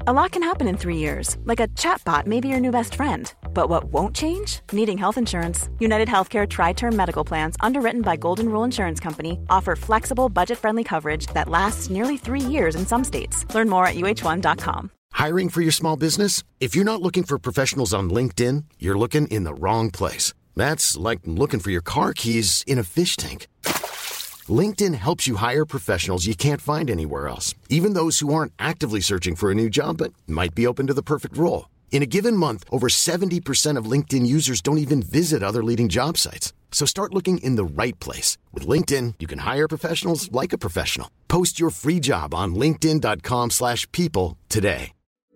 A lot can happen in 3 years, like a chatbot may be your new best friend. But what won't change? Needing health insurance. United Healthcare Tri-Term Medical Plans, underwritten by Golden Rule Insurance Company, offer flexible, budget-friendly coverage that lasts nearly 3 years in some states. Learn more at uh1.com. Hiring for your small business? If you're not looking for professionals on LinkedIn, you're looking in the wrong place. That's like looking for your car keys in a fish tank. LinkedIn helps you hire professionals you can't find anywhere else, even those who aren't actively searching for a new job but might be open to the perfect role. In a given month, over 70% of LinkedIn users don't even visit other leading job sites. So start looking in the right place. With LinkedIn, you can hire professionals like a professional. Post your free job on linkedin.com/people today.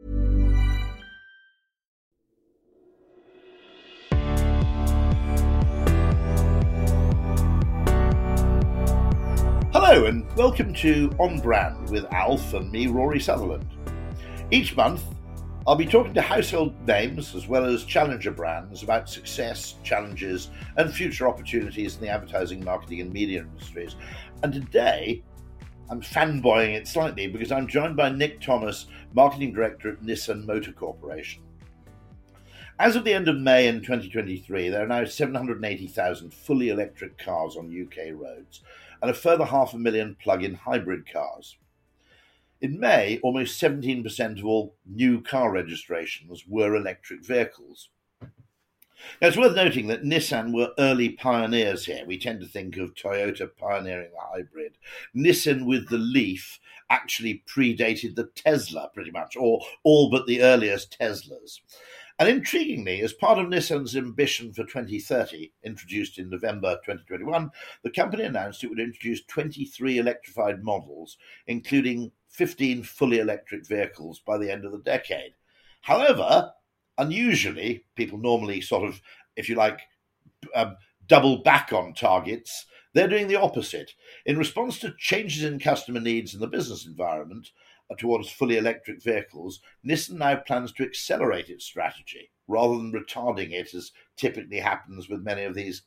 Hello and welcome to On Brand with Alf and me, Rory Sutherland. Each month, I'll be talking to household names as well as challenger brands about success, challenges and future opportunities in the advertising, marketing and media industries. And today, I'm fanboying it slightly because I'm joined by Nick Thomas, Marketing Director at Nissan Motor Corporation. As of the end of May in 2023, there are now 780,000 fully electric cars on UK roads and a further 500,000 plug-in hybrid cars. In May, almost 17% of all new car registrations were electric vehicles. Now, it's worth noting that Nissan were early pioneers here. We tend to think of Toyota pioneering the hybrid. Nissan with the Leaf actually predated the Tesla pretty much, or all but the earliest Teslas. And intriguingly, as part of Nissan's ambition for 2030, introduced in November 2021, the company announced it would introduce 23 electrified models, including 15 fully electric vehicles by the end of the decade. However, unusually, people normally sort of, if you like, double back on targets. They're doing the opposite. In response to changes in customer needs in the business environment towards fully electric vehicles, Nissan now plans to accelerate its strategy rather than retarding it, as typically happens with many of these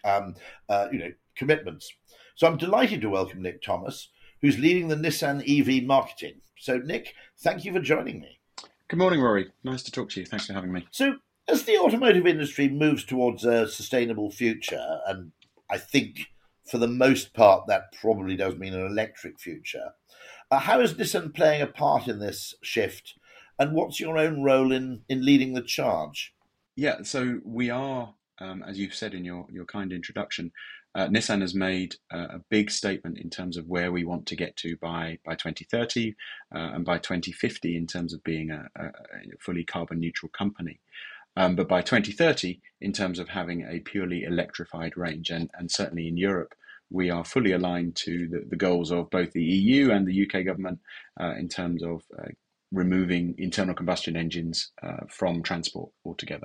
commitments. So I'm delighted to welcome Nick Thomas, who's leading the Nissan EV marketing. So Nick, thank you for joining me. Good morning, Rory. Nice to talk to you. Thanks for having me. So as the automotive industry moves towards a sustainable future, and I think for the most part that probably does mean an electric future, how is Nissan playing a part in this shift, and what's your own role in leading the charge? Yeah, so we are, as you've said in your kind introduction, Nissan has made a big statement in terms of where we want to get to by 2030 and by 2050 in terms of being a fully carbon neutral company. But by 2030, in terms of having a purely electrified range, and certainly in Europe, we are fully aligned to the goals of both the EU and the UK government in terms of removing internal combustion engines from transport altogether.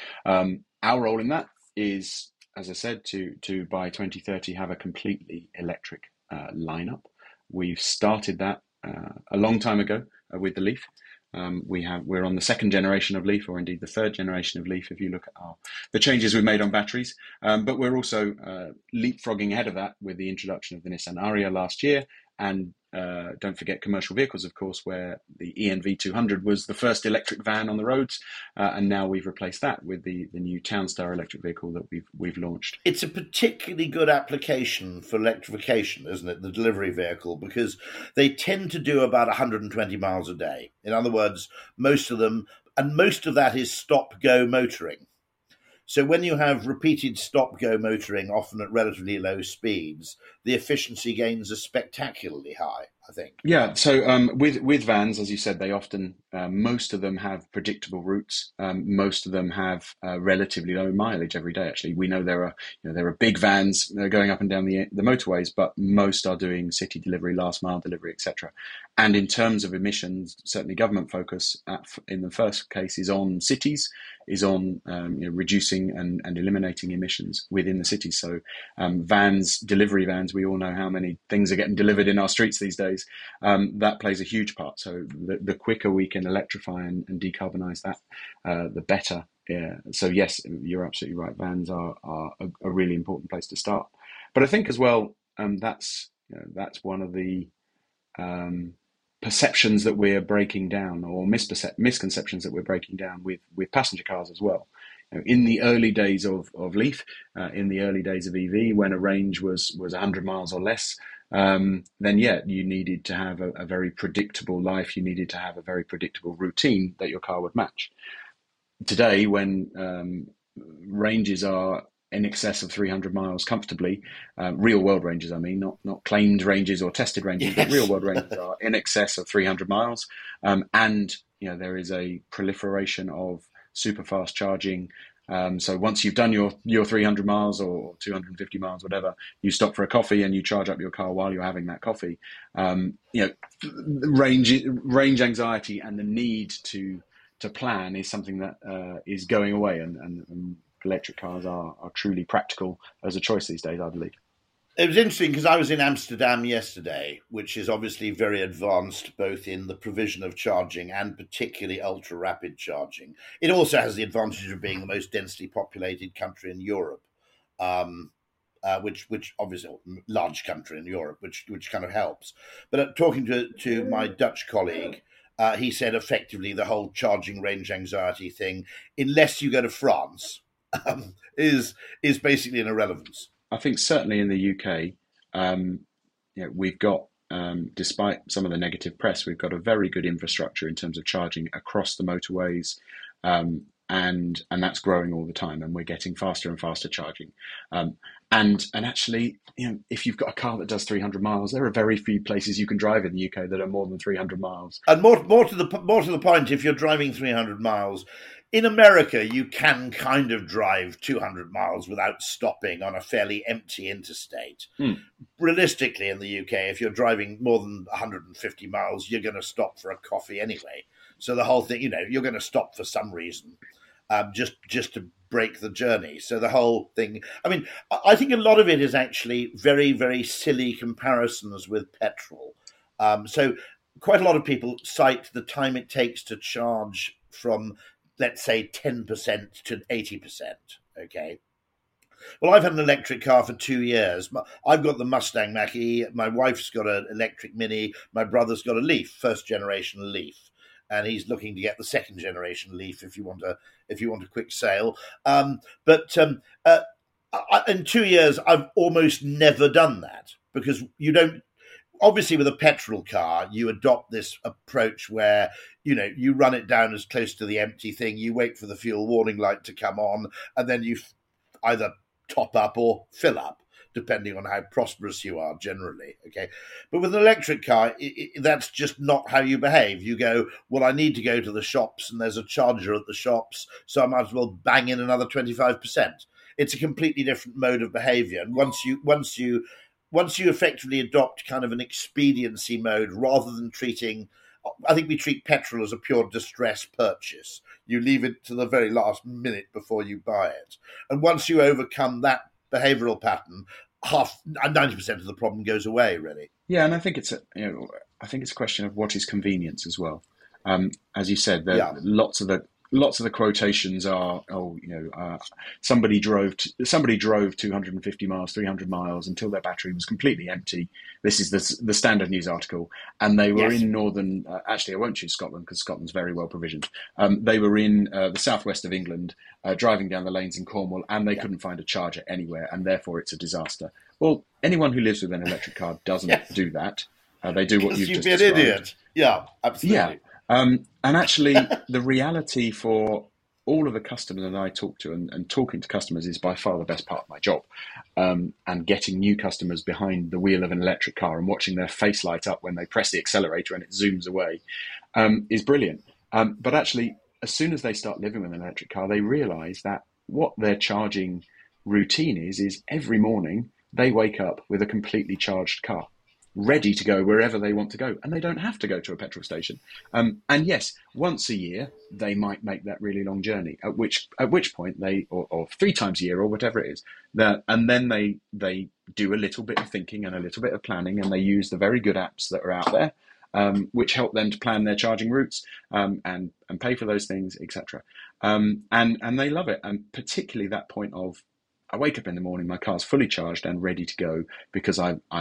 Our role in that is, as I said, to by 2030 have a completely electric lineup. We've started that a long time ago with the Leaf. We're on the second generation of Leaf, or indeed the third generation of Leaf, if you look at the changes we've made on batteries. But we're also leapfrogging ahead of that with the introduction of the Nissan Ariya last year. And don't forget commercial vehicles, of course, where the ENV 200 was the first electric van on the roads. And now we've replaced that with the new Townstar electric vehicle that we've launched. It's a particularly good application for electrification, isn't it, the delivery vehicle, because they tend to do about 120 miles a day. In other words, most of them, and most of that is stop-go motoring. So when you have repeated stop-go motoring, often at relatively low speeds, the efficiency gains are spectacularly high, I think. Yeah, so with vans, as you said, they often, most of them have predictable routes. Most of them have relatively low mileage every day. Actually, we know there are big vans that are going up and down the motorways, but most are doing city delivery, last mile delivery, etc. And in terms of emissions, certainly government focus in the first case is on cities, is on reducing and eliminating emissions within the city. So vans, delivery vans, we all know how many things are getting delivered in our streets these days. That plays a huge part. So the quicker we can electrify and decarbonize that, the better. Yeah. So yes, you're absolutely right. Vans are a really important place to start. But I think as well, that's one of the perceptions that we're breaking down, or misconceptions that we're breaking down with passenger cars as well. In the early days of Leaf, in the early days of EV, when a range was 100 miles or less, then you needed to have a very predictable life. You needed to have a very predictable routine that your car would match. Today, when ranges are in excess of 300 miles comfortably, real world ranges, I mean, not claimed ranges or tested ranges, yes. But real world ranges are in excess of 300 miles. And there is a proliferation of super fast charging. So once you've done your 300 miles or 250 miles, whatever, you stop for a coffee and you charge up your car while you're having that coffee. Range anxiety and the need to plan is something that is going away, and electric cars are truly practical as a choice these days, I believe. It was interesting because I was in Amsterdam yesterday, which is obviously very advanced both in the provision of charging and particularly ultra-rapid charging. It also has the advantage of being the most densely populated country in Europe, which obviously large country in Europe, which kind of helps. But talking to my Dutch colleague, he said effectively the whole charging range anxiety thing, unless you go to France, is basically an irrelevance. I think certainly in the UK, we've got, despite some of the negative press, we've got a very good infrastructure in terms of charging across the motorways, and that's growing all the time, and we're getting faster and faster charging. And actually, if you've got a car that does 300 miles, there are very few places you can drive in the UK that are more than 300 miles. And more to the point, if you're driving 300 miles. In America, you can kind of drive 200 miles without stopping on a fairly empty interstate. Realistically, in the UK, if you're driving more than 150 miles, you're going to stop for a coffee anyway. So the whole thing, you're going to stop for some reason, just to break the journey. So the whole thing, I mean, I think a lot of it is actually very, very silly comparisons with petrol. So quite a lot of people cite the time it takes to charge from, let's say, 10% to 80%, okay? Well, I've had an electric car for 2 years. I've got the Mustang Mach-E, my wife's got an electric Mini, my brother's got a Leaf, first-generation Leaf, and he's looking to get the second-generation Leaf if you want a quick sale. But in 2 years, I've almost never done that, because you don't. Obviously, with a petrol car, you adopt this approach where, you run it down as close to the empty thing, you wait for the fuel warning light to come on, and then you either top up or fill up, depending on how prosperous you are generally, okay? But with an electric car, that's just not how you behave. You go, well, I need to go to the shops, and there's a charger at the shops, so I might as well bang in another 25%. It's a completely different mode of behavior, and once you effectively adopt kind of an expediency mode rather than I think we treat petrol as a pure distress purchase. You leave it to the very last minute before you buy it. And once you overcome that behavioral pattern, 90% of the problem goes away, really. Yeah, and I think it's a question of what is convenience as well. As you said, lots of the quotations are, somebody drove 250 miles, 300 miles until their battery was completely empty. This is the standard news article. And they were in northern, actually I won't choose Scotland because Scotland's very well provisioned. They were in the southwest of England, driving down the lanes in Cornwall, and they couldn't find a charger anywhere, and therefore it's a disaster. Well, anyone who lives with an electric car doesn't do that. They do what you've just described. You'd be an idiot. Yeah, absolutely. Yeah. And actually, the reality for all of the customers that I talk to, and talking to customers is by far the best part of my job, and getting new customers behind the wheel of an electric car and watching their face light up when they press the accelerator and it zooms away is brilliant. But actually, as soon as they start living with an electric car, they realise that what their charging routine is every morning they wake up with a completely charged car, ready to go wherever they want to go, and they don't have to go to a petrol station. And yes, once a year they might make that really long journey, at which point they, or 3 times a year or whatever it is, and then they do a little bit of thinking and a little bit of planning, and they use the very good apps that are out there, which help them to plan their charging routes, and pay for those things, etc. And they love it, and particularly that point of, I wake up in the morning, my car's fully charged and ready to go because I'm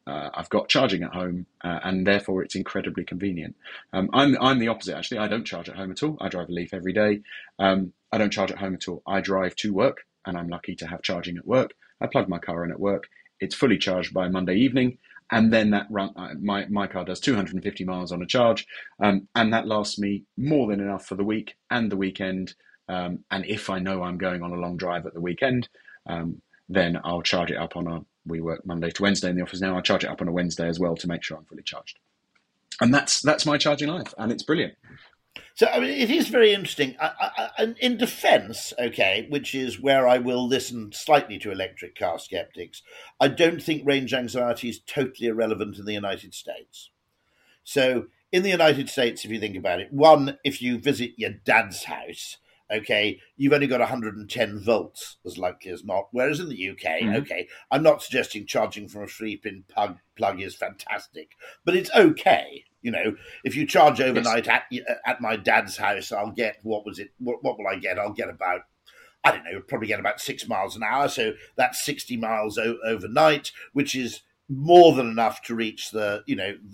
I've got charging at home, and therefore it's incredibly convenient. I'm the opposite, actually. I don't charge at home at all. I drive a Leaf every day. I don't charge at home at all. I drive to work, and I'm lucky to have charging at work. I plug my car in at work. It's fully charged by Monday evening, and then that my car does 250 miles on a charge, and that lasts me more than enough for the week and the weekend. And if I know I'm going on a long drive at the weekend, then I'll charge it up we work Monday to Wednesday in the office now. I charge it up on a Wednesday as well to make sure I'm fully charged. And that's my charging life, and it's brilliant. So, I mean, it is very interesting. In defence, okay, which is where I will listen slightly to electric car skeptics, I don't think range anxiety is totally irrelevant in the United States. So, in the United States, if you think about it, one, if you visit your dad's house, okay, you've only got 110 volts, as likely as not. Whereas in the UK, okay, I'm not suggesting charging from a 3-pin plug is fantastic, but it's okay. You know, if you charge overnight at my dad's house, I'll get, what will I get? I'll get about, I don't know, probably get about 6 miles an hour. So that's 60 miles overnight, which is more than enough to reach the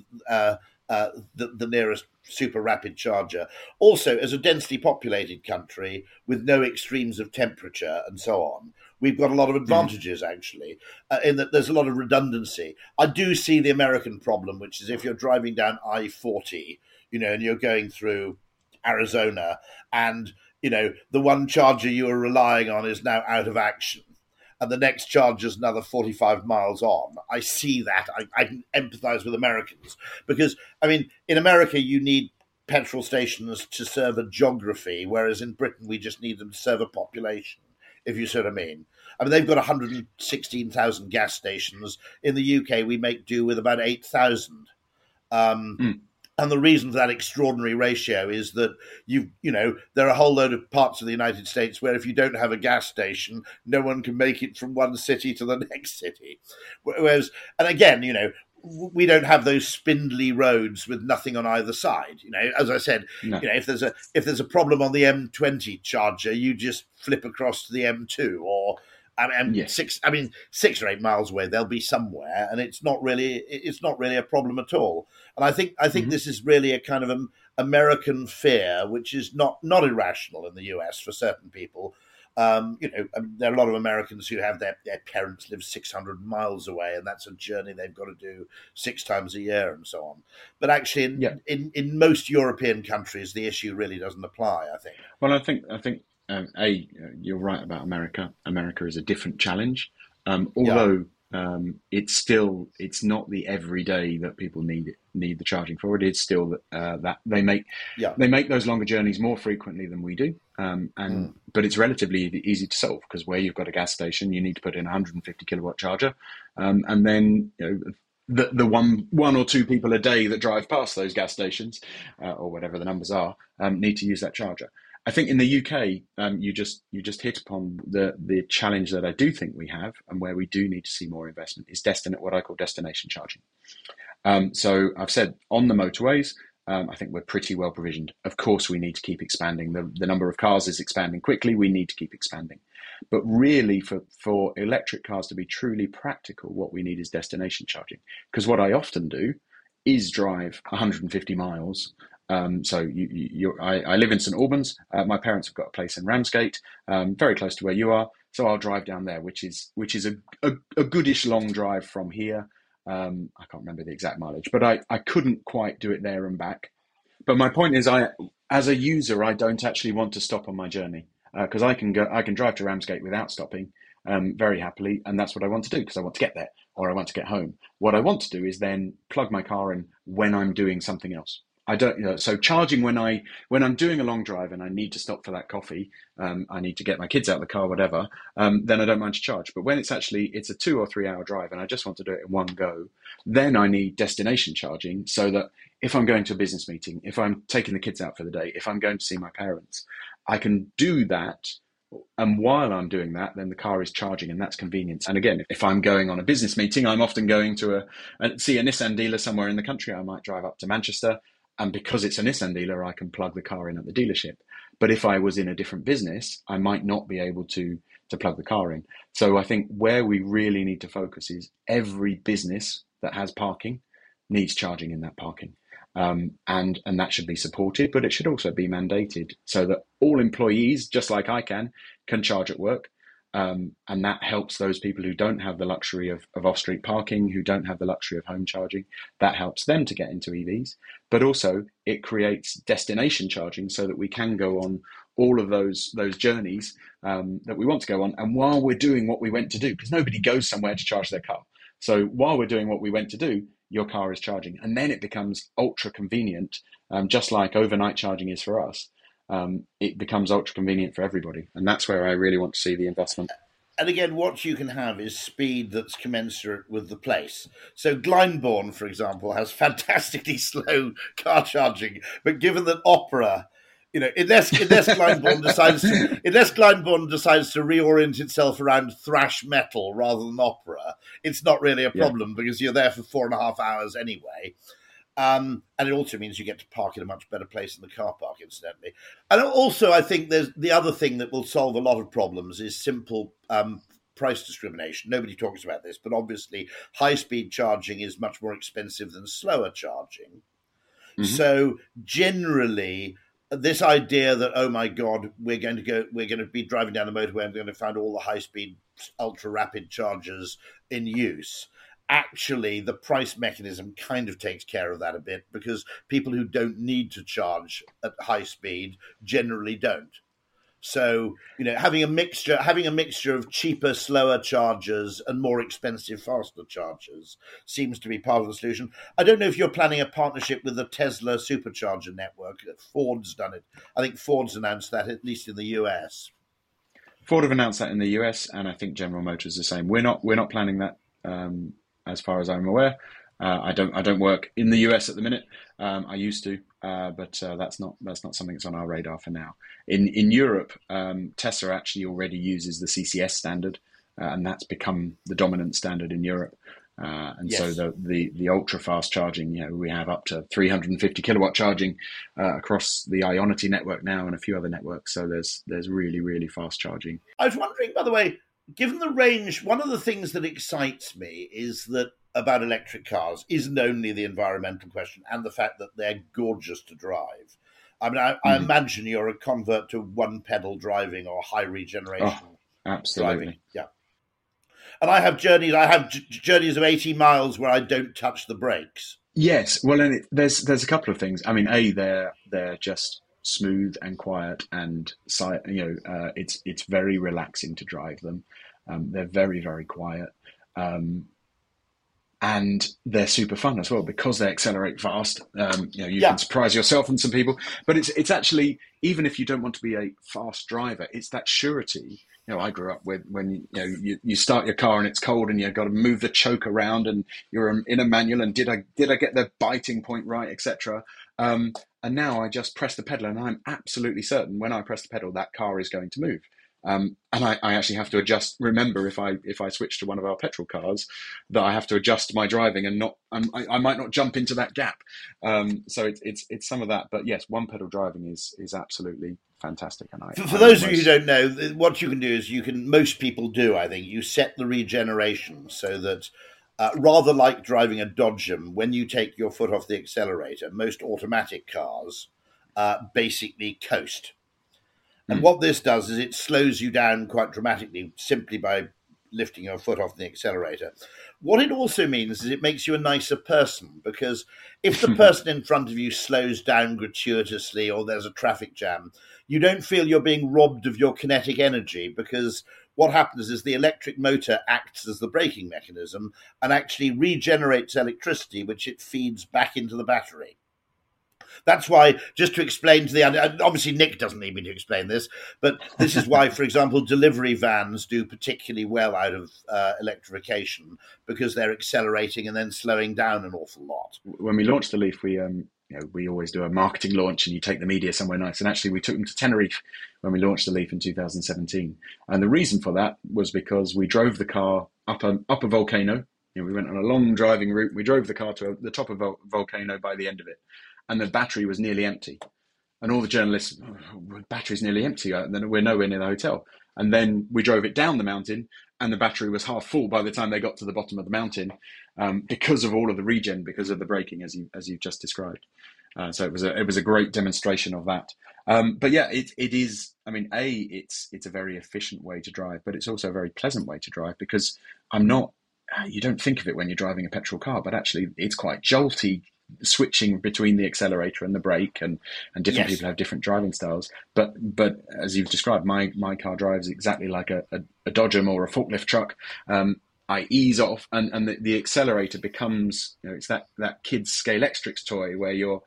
nearest super rapid charger. Also, as a densely populated country with no extremes of temperature and so on, we've got a lot of advantages, actually, in that there's a lot of redundancy. I do see the American problem, which is if you're driving down I-40, and you're going through Arizona and, the one charger you were relying on is now out of action, and the next charger's another 45 miles on. I see that. I can empathize with Americans because, I mean, in America, you need petrol stations to serve a geography, whereas in Britain, we just need them to serve a population, if you see what I mean. I mean, they've got 116,000 gas stations. In the UK, we make do with about 8,000. And the reason for that extraordinary ratio is that there are a whole load of parts of the United States where if you don't have a gas station, no one can make it from one city to the next city. Whereas, and again, we don't have those spindly roads with nothing on either side. As I said, no. If there's a problem on the M20 charger, you just flip across to the M2 or. Yes. 6 or 8 miles away, they'll be somewhere, and it's not really a problem at all. And I think this is really a kind of American fear, which is not irrational in the US for certain people. There are a lot of Americans who have their parents live 600 miles away, and that's a journey they've got to do 6 times a year and so on. But actually, in most European countries, the issue really doesn't apply, I think. Well, I think. You're right about America. America is a different challenge, although it's not the everyday that people need the charging for. It is still that they make those longer journeys more frequently than we do, but it's relatively easy to solve because where you've got a gas station, you need to put in a 150 kilowatt charger, and then the one or two people a day that drive past those gas stations or whatever the numbers are need to use that charger. I think in the UK, you just hit upon the challenge that I do think we have, and where we do need to see more investment is what I call destination charging. So I've said on the motorways, I think we're pretty well provisioned. Of course, we need to keep expanding. The number of cars is expanding quickly. We need to keep expanding. But really, for electric cars to be truly practical, what we need is destination charging. Because what I often do is drive 150 miles. So I live in St Albans. My parents have got a place in Ramsgate, very close to where you are. So I'll drive down there, which is a goodish long drive from here. I can't remember the exact mileage, but I couldn't quite do it there and back. But my point is, as a user, I don't actually want to stop on my journey because I can drive to Ramsgate without stopping very happily, and that's what I want to do because I want to get there or I want to get home. What I want to do is then plug my car in when I'm doing something else. I don't, so charging when I'm doing a long drive and I need to stop for that coffee, I need to get my kids out of the car, whatever, then I don't mind to charge. But when it's a 2 or 3 hour drive and I just want to do it in one go, then I need destination charging so that if I'm going to a business meeting, if I'm taking the kids out for the day, if I'm going to see my parents, I can do that. And while I'm doing that, then the car is charging, and that's convenience. And again, if I'm going on a business meeting, I'm often going to see a Nissan dealer somewhere in the country. I might drive up to Manchester. And because it's a Nissan dealer, I can plug the car in at the dealership. But if I was in a different business, I might not be able to plug the car in. So I think where we really need to focus is every business that has parking needs charging in that parking. And that should be supported, but it should also be mandated so that all employees, just like I can charge at work. And that helps those people who don't have the luxury of off-street parking, who don't have the luxury of home charging. That helps them to get into EVs. But also it creates destination charging so that we can go on all of those journeys that we want to go on. And while we're doing what we went to do, because nobody goes somewhere to charge their car. So while we're doing what we went to do, your car is charging. And then it becomes ultra convenient, just like overnight charging is for us. It becomes ultra convenient for everybody. And that's where I really want to see the investment. And again, what you can have is speed that's commensurate with the place. So Glyndebourne, for example, has fantastically slow car charging. But given that Opera, unless Glyndebourne decides to reorient itself around thrash metal rather than opera, it's not really a problem because you're there for 4.5 hours anyway. And it also means you get to park in a much better place in the car park, incidentally. And also, I think there's the other thing that will solve a lot of problems is simple price discrimination. Nobody talks about this, but obviously high-speed charging is much more expensive than slower charging. Mm-hmm. So generally, this idea that, oh my God, we're going to be driving down the motorway and we're going to find all the high-speed, ultra-rapid chargers in use. Actually, the price mechanism kind of takes care of that a bit because people who don't need to charge at high speed generally don't. So, having a mixture of cheaper, slower chargers and more expensive, faster chargers seems to be part of the solution. I don't know if you're planning a partnership with the Tesla supercharger network. Ford's done it. I think Ford's announced that, at least in the US. Ford have announced that in the US, and I think General Motors the same. We're not planning that. As far as I'm aware, I don't work in the US at the minute. I used to, but that's not something that's on our radar for now. In Europe, Tesla actually already uses the CCS standard, and that's become the dominant standard in Europe. So the ultra fast charging, we have up to 350 kilowatt charging across the Ionity network now, and a few other networks. So there's really, really fast charging. I was wondering, by the way, given the range, one of the things that excites me is that about electric cars isn't only the environmental question and the fact that they're gorgeous to drive. I mean, I imagine you're a convert to one pedal driving or high regeneration. Oh, absolutely. Driving. Yeah. And I have journeys of 80 miles where I don't touch the brakes. Yes. Well, and there's a couple of things. I mean, they're just smooth and quiet, and it's very relaxing to drive them. They're very, very quiet, and they're super fun as well because they accelerate fast. You can surprise yourself and some people, but it's actually, even if you don't want to be a fast driver, it's that surety. I grew up with when you start your car and it's cold and you've got to move the choke around and you're in a manual and did I get the biting point right, etc. And now I just press the pedal and I'm absolutely certain when I press the pedal that car is going to move. And I actually have to adjust. Remember, if I switch to one of our petrol cars, that I have to adjust my driving and I might not jump into that gap. So it's some of that. But yes, one pedal driving is absolutely fantastic. And for those of you who don't know, what you can do is most people do. I think you set the regeneration so that. Rather like driving a Dodgem, when you take your foot off the accelerator, most automatic cars basically coast. And what this does is it slows you down quite dramatically simply by lifting your foot off the accelerator. What it also means is it makes you a nicer person, because if the person in front of you slows down gratuitously or there's a traffic jam, you don't feel you're being robbed of your kinetic energy, because what happens is the electric motor acts as the braking mechanism and actually regenerates electricity, which it feeds back into the battery. That's why, just to explain to obviously Nick doesn't need me to explain this, but this is why, for example, delivery vans do particularly well out of electrification, because they're accelerating and then slowing down an awful lot. When we launched the Leaf, we always do a marketing launch and you take the media somewhere nice. And actually we took them to Tenerife when we launched the Leaf in 2017. And the reason for that was because we drove the car up a volcano. We went on a long driving route. We drove the car to the top of a volcano by the end of it. And the battery was nearly empty. And all the journalists, the battery's nearly empty. And then we're nowhere near the hotel. And then we drove it down the mountain and the battery was half full by the time they got to the bottom of the mountain, because of all of the regen, because of the braking, as you've just described. So it was a great demonstration of that. But yeah, it is. I mean, it's a very efficient way to drive, but it's also a very pleasant way to drive, because I'm not. You don't think of it when you're driving a petrol car, but actually it's quite jolty, switching between the accelerator and the brake, and different people have different driving styles. But as you've described, my car drives exactly like a Dodgem or a forklift truck. I ease off, and the accelerator becomes, it's that kid's Scalextric toy where you're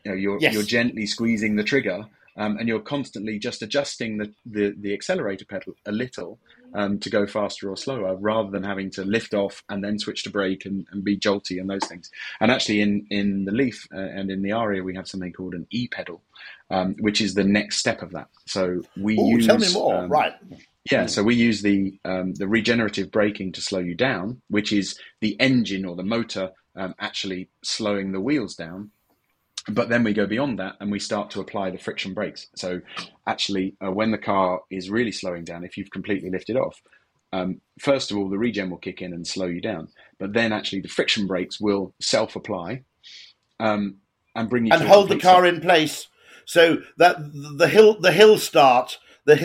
gently squeezing the trigger, and you're constantly just adjusting the accelerator pedal a little, to go faster or slower, rather than having to lift off and then switch to brake and be jolty and those things. And actually in the Leaf and in the Aria, we have something called an e-pedal, which is the next step of that. So we use... Tell me more, right. Yeah, so we use the regenerative braking to slow you down, which is the engine or the motor actually slowing the wheels down. But then we go beyond that and we start to apply the friction brakes. So actually, when the car is really slowing down, if you've completely lifted off, first of all, the regen will kick in and slow you down. But then actually the friction brakes will self-apply and bring you and hold the car in place, so that the hill start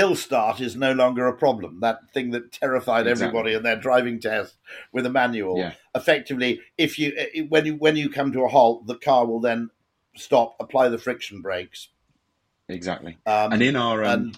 is no longer a problem. That thing that terrified everybody in their driving test with a manual. Yeah. Effectively, if you when you come to a halt, the car will then stop, apply the friction brakes. Exactly. And in our in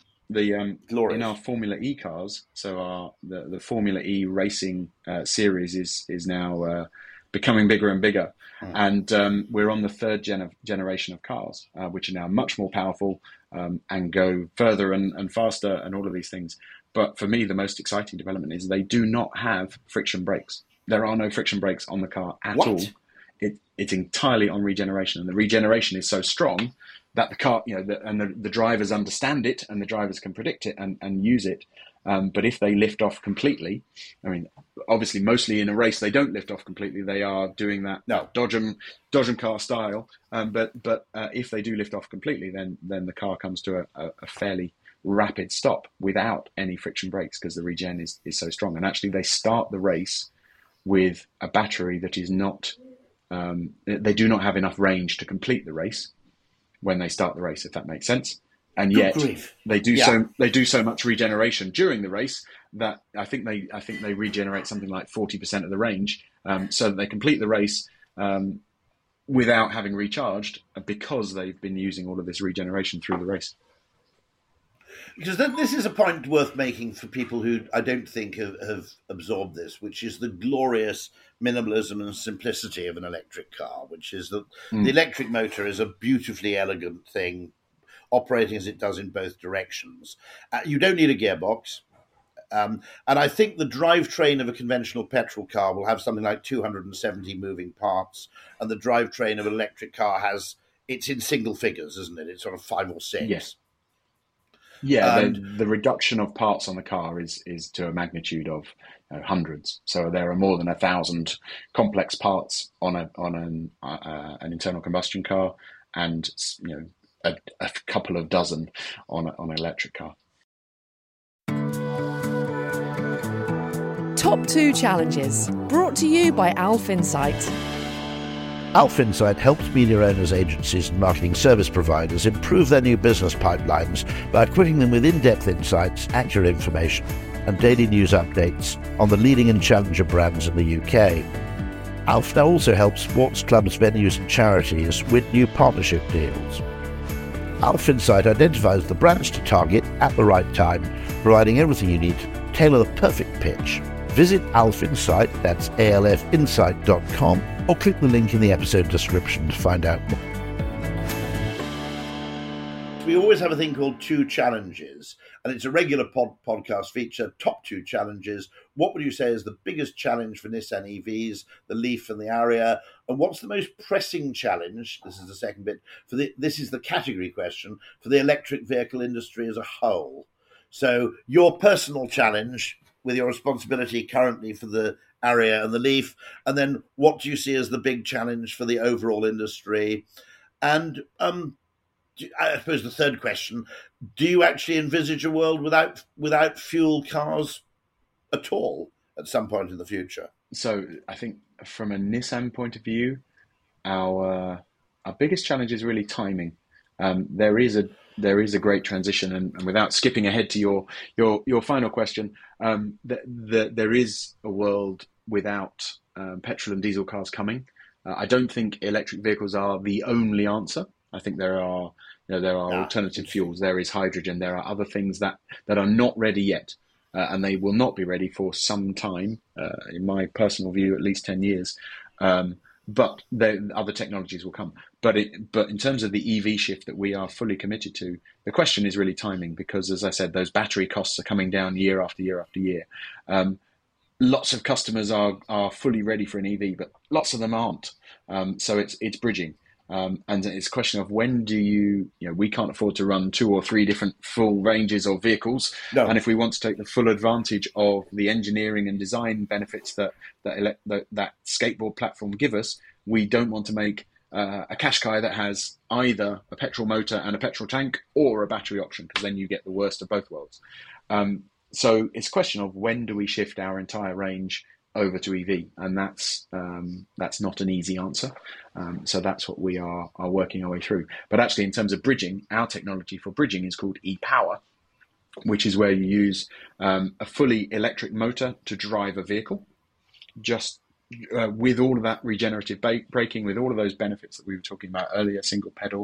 our Formula E cars, so the Formula E racing series is now becoming bigger and bigger, and we're on the third generation of cars, which are now much more powerful and go further and faster and all of these things. But for me, the most exciting development is they do not have friction brakes. There are no friction brakes on the car at all. It's entirely on regeneration, and the regeneration is so strong that the car, the drivers understand it, and the drivers can predict it and use it. But if they lift off completely, I mean, obviously, mostly in a race, they don't lift off completely. They are doing that Dodgem car style. But if they do lift off completely, then the car comes to a fairly rapid stop without any friction brakes, because the regen is so strong. And actually, they start the race with a battery that is not. They do not have enough range to complete the race when they start the race, if that makes sense. And yet they do so much regeneration during the race that I think they regenerate something like 40% of the range, so that they complete the race without having recharged, because they've been using all of this regeneration through the race. Because this is a point worth making for people who I don't think have absorbed this, which is the glorious minimalism and simplicity of an electric car, which is that the electric motor is a beautifully elegant thing, operating as it does in both directions. You don't need a gearbox. And I think the drivetrain of a conventional petrol car will have something like 270 moving parts, and the drivetrain of an electric car it's in single figures, isn't it? It's sort of 5 or 6. Yes. Yeah, the reduction of parts on the car is to a magnitude of hundreds. So there are more than 1,000 complex parts on an internal combustion car, and a couple of dozen on an electric car. Top 2 challenges, brought to you by Alf Insight. Alf Insight helps media owners, agencies and marketing service providers improve their new business pipelines by equipping them with in-depth insights, accurate information and daily news updates on the leading and challenger brands in the UK. Alf now also helps sports clubs, venues and charities with new partnership deals. Alf Insight identifies the brands to target at the right time, providing everything you need to tailor the perfect pitch. Visit Alf Insight, that's alfinsight.com, or click the link in the episode description to find out more. We always have a thing called 2 challenges, and it's a regular podcast feature, top 2 challenges. What would you say is the biggest challenge for Nissan EVs, the Leaf and the Aria? And what's the most pressing challenge, this is the second bit, this is the category question, for the electric vehicle industry as a whole? So your personal challenge with your responsibility currently for the Aria and the Leaf, and then what do you see as the big challenge for the overall industry? And I suppose the third question, do you actually envisage a world without fuel cars at all at some point in the future? So I think from a Nissan point of view, our biggest challenge is really timing. There is a great transition, and without skipping ahead to your final question, there is a world without petrol and diesel cars coming. I don't think electric vehicles are the only answer. I think there are alternative fuels. There is hydrogen. There are other things that are not ready yet, and they will not be ready for some time. In my personal view, at least 10 years. But other technologies will come. But in terms of the EV shift that we are fully committed to, the question is really timing, because, as I said, those battery costs are coming down year after year after year. Lots of customers are fully ready for an EV, but lots of them aren't. So it's bridging. And it's a question of when do we can't afford to run 2 or 3 different full ranges of vehicles. No. And if we want to take the full advantage of the engineering and design benefits that skateboard platform give us, we don't want to make a Qashqai that has either a petrol motor and a petrol tank or a battery option, because then you get the worst of both worlds. So it's a question of when do we shift our entire range over to EV, and that's not an easy answer. So that's what we are working our way through. But actually, in terms of bridging, our technology for bridging is called e-Power, which is where you use a fully electric motor to drive a vehicle, just with all of that regenerative braking, with all of those benefits that we were talking about earlier, single pedal,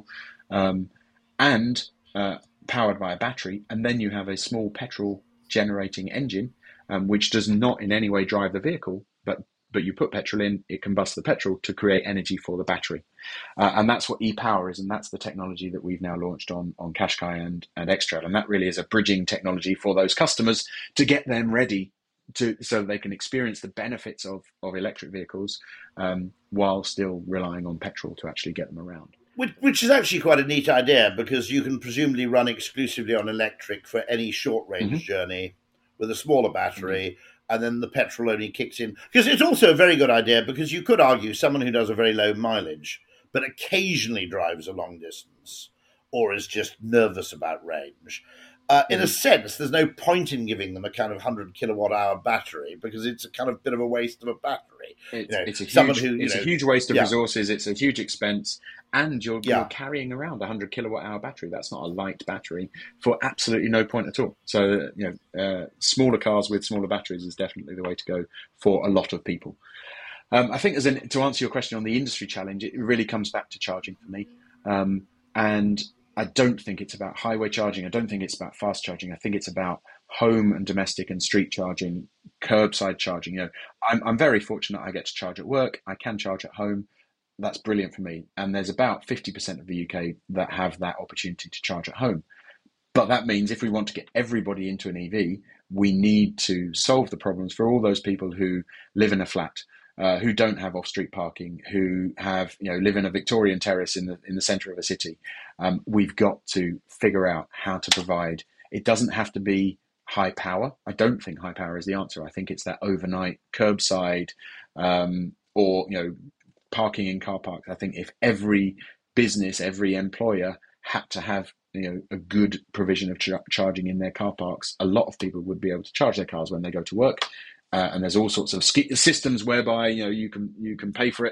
and powered by a battery. And then you have a small petrol generating engine, which does not in any way drive the vehicle, but you put petrol in, it combusts the petrol to create energy for the battery. And that's what e-Power is, and that's the technology that we've now launched on Qashqai and X-Trail. And that really is a bridging technology for those customers to get them ready so they can experience the benefits of electric vehicles while still relying on petrol to actually get them around. Which is actually quite a neat idea, because you can presumably run exclusively on electric for any short-range journey with a smaller battery, and then the petrol only kicks in. Because it's also a very good idea, because you could argue someone who does a very low mileage but occasionally drives a long distance or is just nervous about range, in a sense, there's no point in giving them a kind of 100 kilowatt-hour battery, because it's a kind of bit of a waste of a battery. It's a huge waste of resources. It's a huge expense. And you're carrying around a 100 kilowatt-hour battery. That's not a light battery for absolutely no point at all. So, smaller cars with smaller batteries is definitely the way to go for a lot of people. I think to answer your question on the industry challenge, it really comes back to charging for me. And I don't think it's about highway charging. I don't think it's about fast charging. I think it's about home and domestic and street charging, curbside charging. I'm very fortunate I get to charge at work. I can charge at home. That's brilliant for me. And there's about 50% of the UK that have that opportunity to charge at home. But that means if we want to get everybody into an EV, we need to solve the problems for all those people who live in a flat, who don't have off-street parking, who live in a Victorian terrace in the centre of a city. We've got to figure out how to provide. It doesn't have to be high power. I don't think high power is the answer. I think it's that overnight curbside or parking in car parks. I think if every business, every employer had to have a good provision of charging in their car parks, a lot of people would be able to charge their cars when they go to work. And there's all sorts of systems whereby you can pay for it.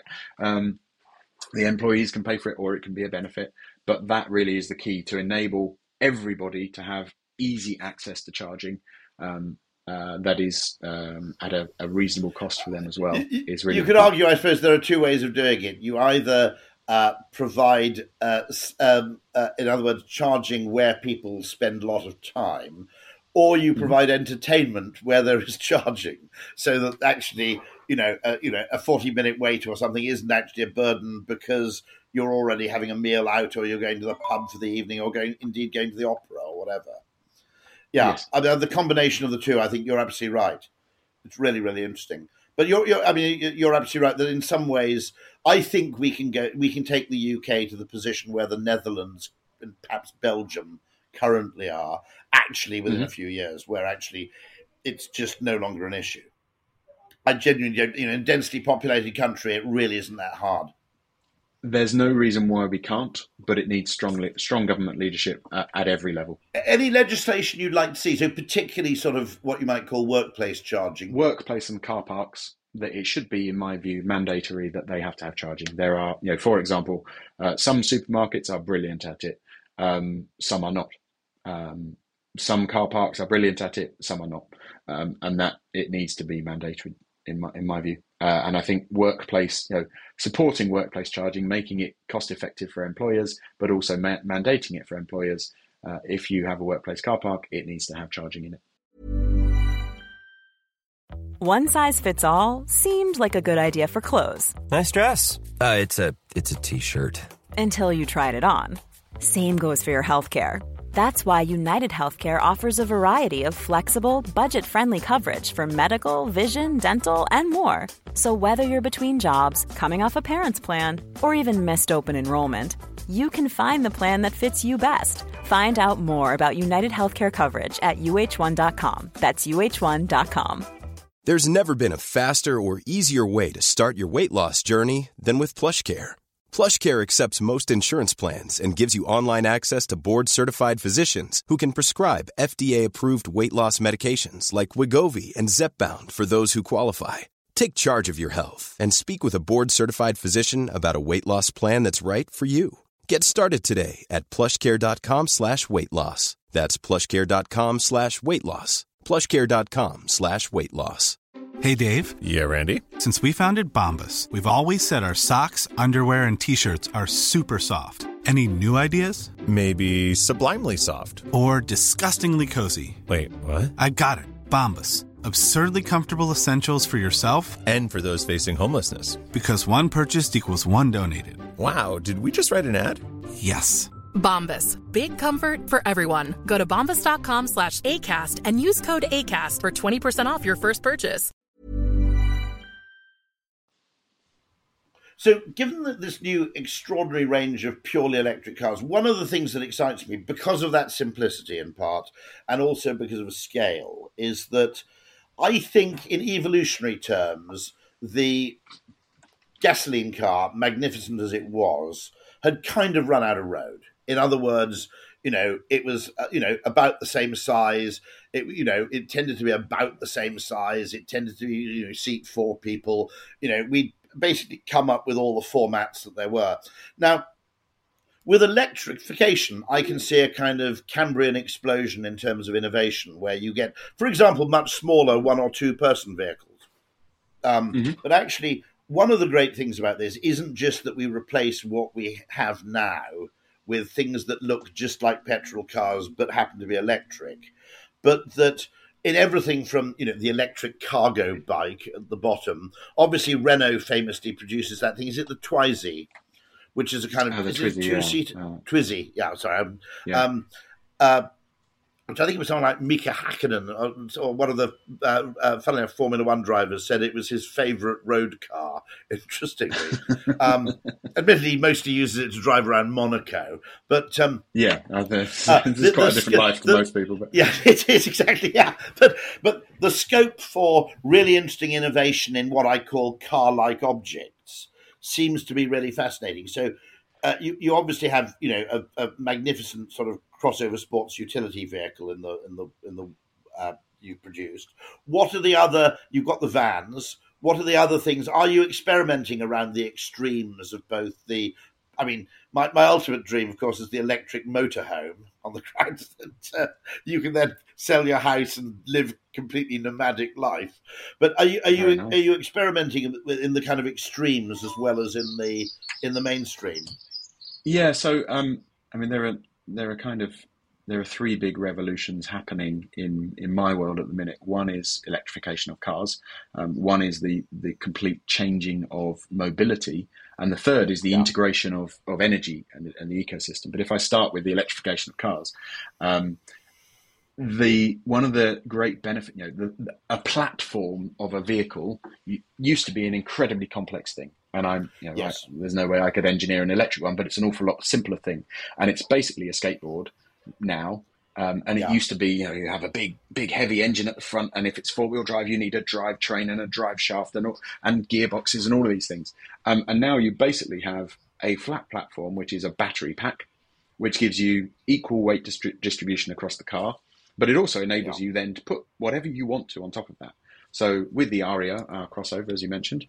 The employees can pay for it, or it can be a benefit. But that really is the key, to enable everybody to have easy access to charging. That is at a reasonable cost for them as well. Is really you could argue, I suppose, there are 2 ways of doing it. You either provide, in other words, charging where people spend a lot of time, or you provide entertainment where there is charging, so that actually, a 40-minute wait or something isn't actually a burden, because you're already having a meal out, or you're going to the pub for the evening, or going to the opera or whatever. Yeah, yes. I mean, the combination of the two, I think you're absolutely right. It's really, really interesting. But you're absolutely right that in some ways, I think we can take the UK to the position where the Netherlands and perhaps Belgium currently are, actually within a few years, where actually it's just no longer an issue. I genuinely don't, in a densely populated country, it really isn't that hard. There's no reason why we can't, but it needs strong government leadership at every level. Any legislation you'd like to see? So particularly sort of what you might call workplace charging. Workplace and car parks, that it should be, in my view, mandatory that they have to have charging. There are, for example, some supermarkets are brilliant at it. Some are not. Some car parks are brilliant at it. Some are not. And that it needs to be mandatory, in my view. And I think workplace, supporting workplace charging, making it cost effective for employers, but also mandating it for employers. If you have a workplace car park, it needs to have charging in it. One size fits all seemed like a good idea for clothes. Nice dress. It's a t-shirt. Until you tried it on. Same goes for your healthcare. That's why United Healthcare offers a variety of flexible, budget-friendly coverage for medical, vision, dental, and more. So whether you're between jobs, coming off a parent's plan, or even missed open enrollment, you can find the plan that fits you best. Find out more about United Healthcare coverage at uh1.com. That's uh1.com. There's never been a faster or easier way to start your weight loss journey than with PlushCare. PlushCare accepts most insurance plans and gives you online access to board-certified physicians who can prescribe FDA-approved weight loss medications like Wegovy and Zepbound for those who qualify. Take charge of your health and speak with a board-certified physician about a weight loss plan that's right for you. Get started today at plushcare.com/weight loss. That's plushcare.com/weight loss. plushcare.com/weight loss. Hey, Dave. Yeah, Randy. Since we founded Bombas, we've always said our socks, underwear, and T-shirts are super soft. Any new ideas? Maybe sublimely soft. Or disgustingly cozy. Wait, what? I got it. Bombas. Absurdly comfortable essentials for yourself and for those facing homelessness. Because one purchased equals one donated. Wow, did we just write an ad? Yes. Bombas. Big comfort for everyone. Go to bombas.com/ACAST and use code ACAST for 20% off your first purchase. So given that this new extraordinary range of purely electric cars, one of the things that excites me, because of that simplicity in part, and also because of scale, is that I think in evolutionary terms, the gasoline car, magnificent as it was, had kind of run out of road. In other words, it was, about the same size. It tended to be about the same size. It tended to, seat 4 people. We basically come up with all the formats that there were. Now, with electrification, I can see a kind of Cambrian explosion in terms of innovation, where you get, for example, much smaller 1 or 2 person vehicles. But actually, one of the great things about this isn't just that we replace what we have now with things that look just like petrol cars but happen to be electric, but that in everything from, the electric cargo bike at the bottom, obviously Renault famously produces that thing. Is it the Twizy, which is a kind of two-seater Twizy? Yeah, sorry. Which I think it was someone like Mika Hakkinen, or one of the, funnily enough, Formula One drivers, said it was his favourite road car, interestingly. Admittedly, he mostly uses it to drive around Monaco. But this is quite a different life to most people. But. Yeah, it is, exactly, yeah. But the scope for really interesting innovation in what I call car-like objects seems to be really fascinating. So you obviously have, a magnificent sort of crossover sports utility vehicle in the you produced. What are the other? You've got the vans. What are the other things? Are you experimenting around the extremes of both the? I mean, my ultimate dream, of course, is the electric motorhome on the grounds that you can then sell your house and live completely nomadic life. But are you experimenting in the kind of extremes as well as in the mainstream? Yeah. So there are 3 big revolutions happening in my world at the minute. One is electrification of cars. One is the complete changing of mobility. And the third is the integration of energy and the ecosystem. But if I start with the electrification of cars, one of the great benefits, a platform of a vehicle used to be an incredibly complex thing. And there's no way I could engineer an electric one, but it's an awful lot simpler thing. And it's basically a skateboard now. And it used to be, you have a big heavy engine at the front, and if it's 4-wheel drive, you need a drive train and a drive shaft and gearboxes and all of these things. And now you basically have a flat platform, which is a battery pack, which gives you equal weight distribution across the car, but it also enables you then to put whatever you want to on top of that. So with the Aria, our crossover, as you mentioned,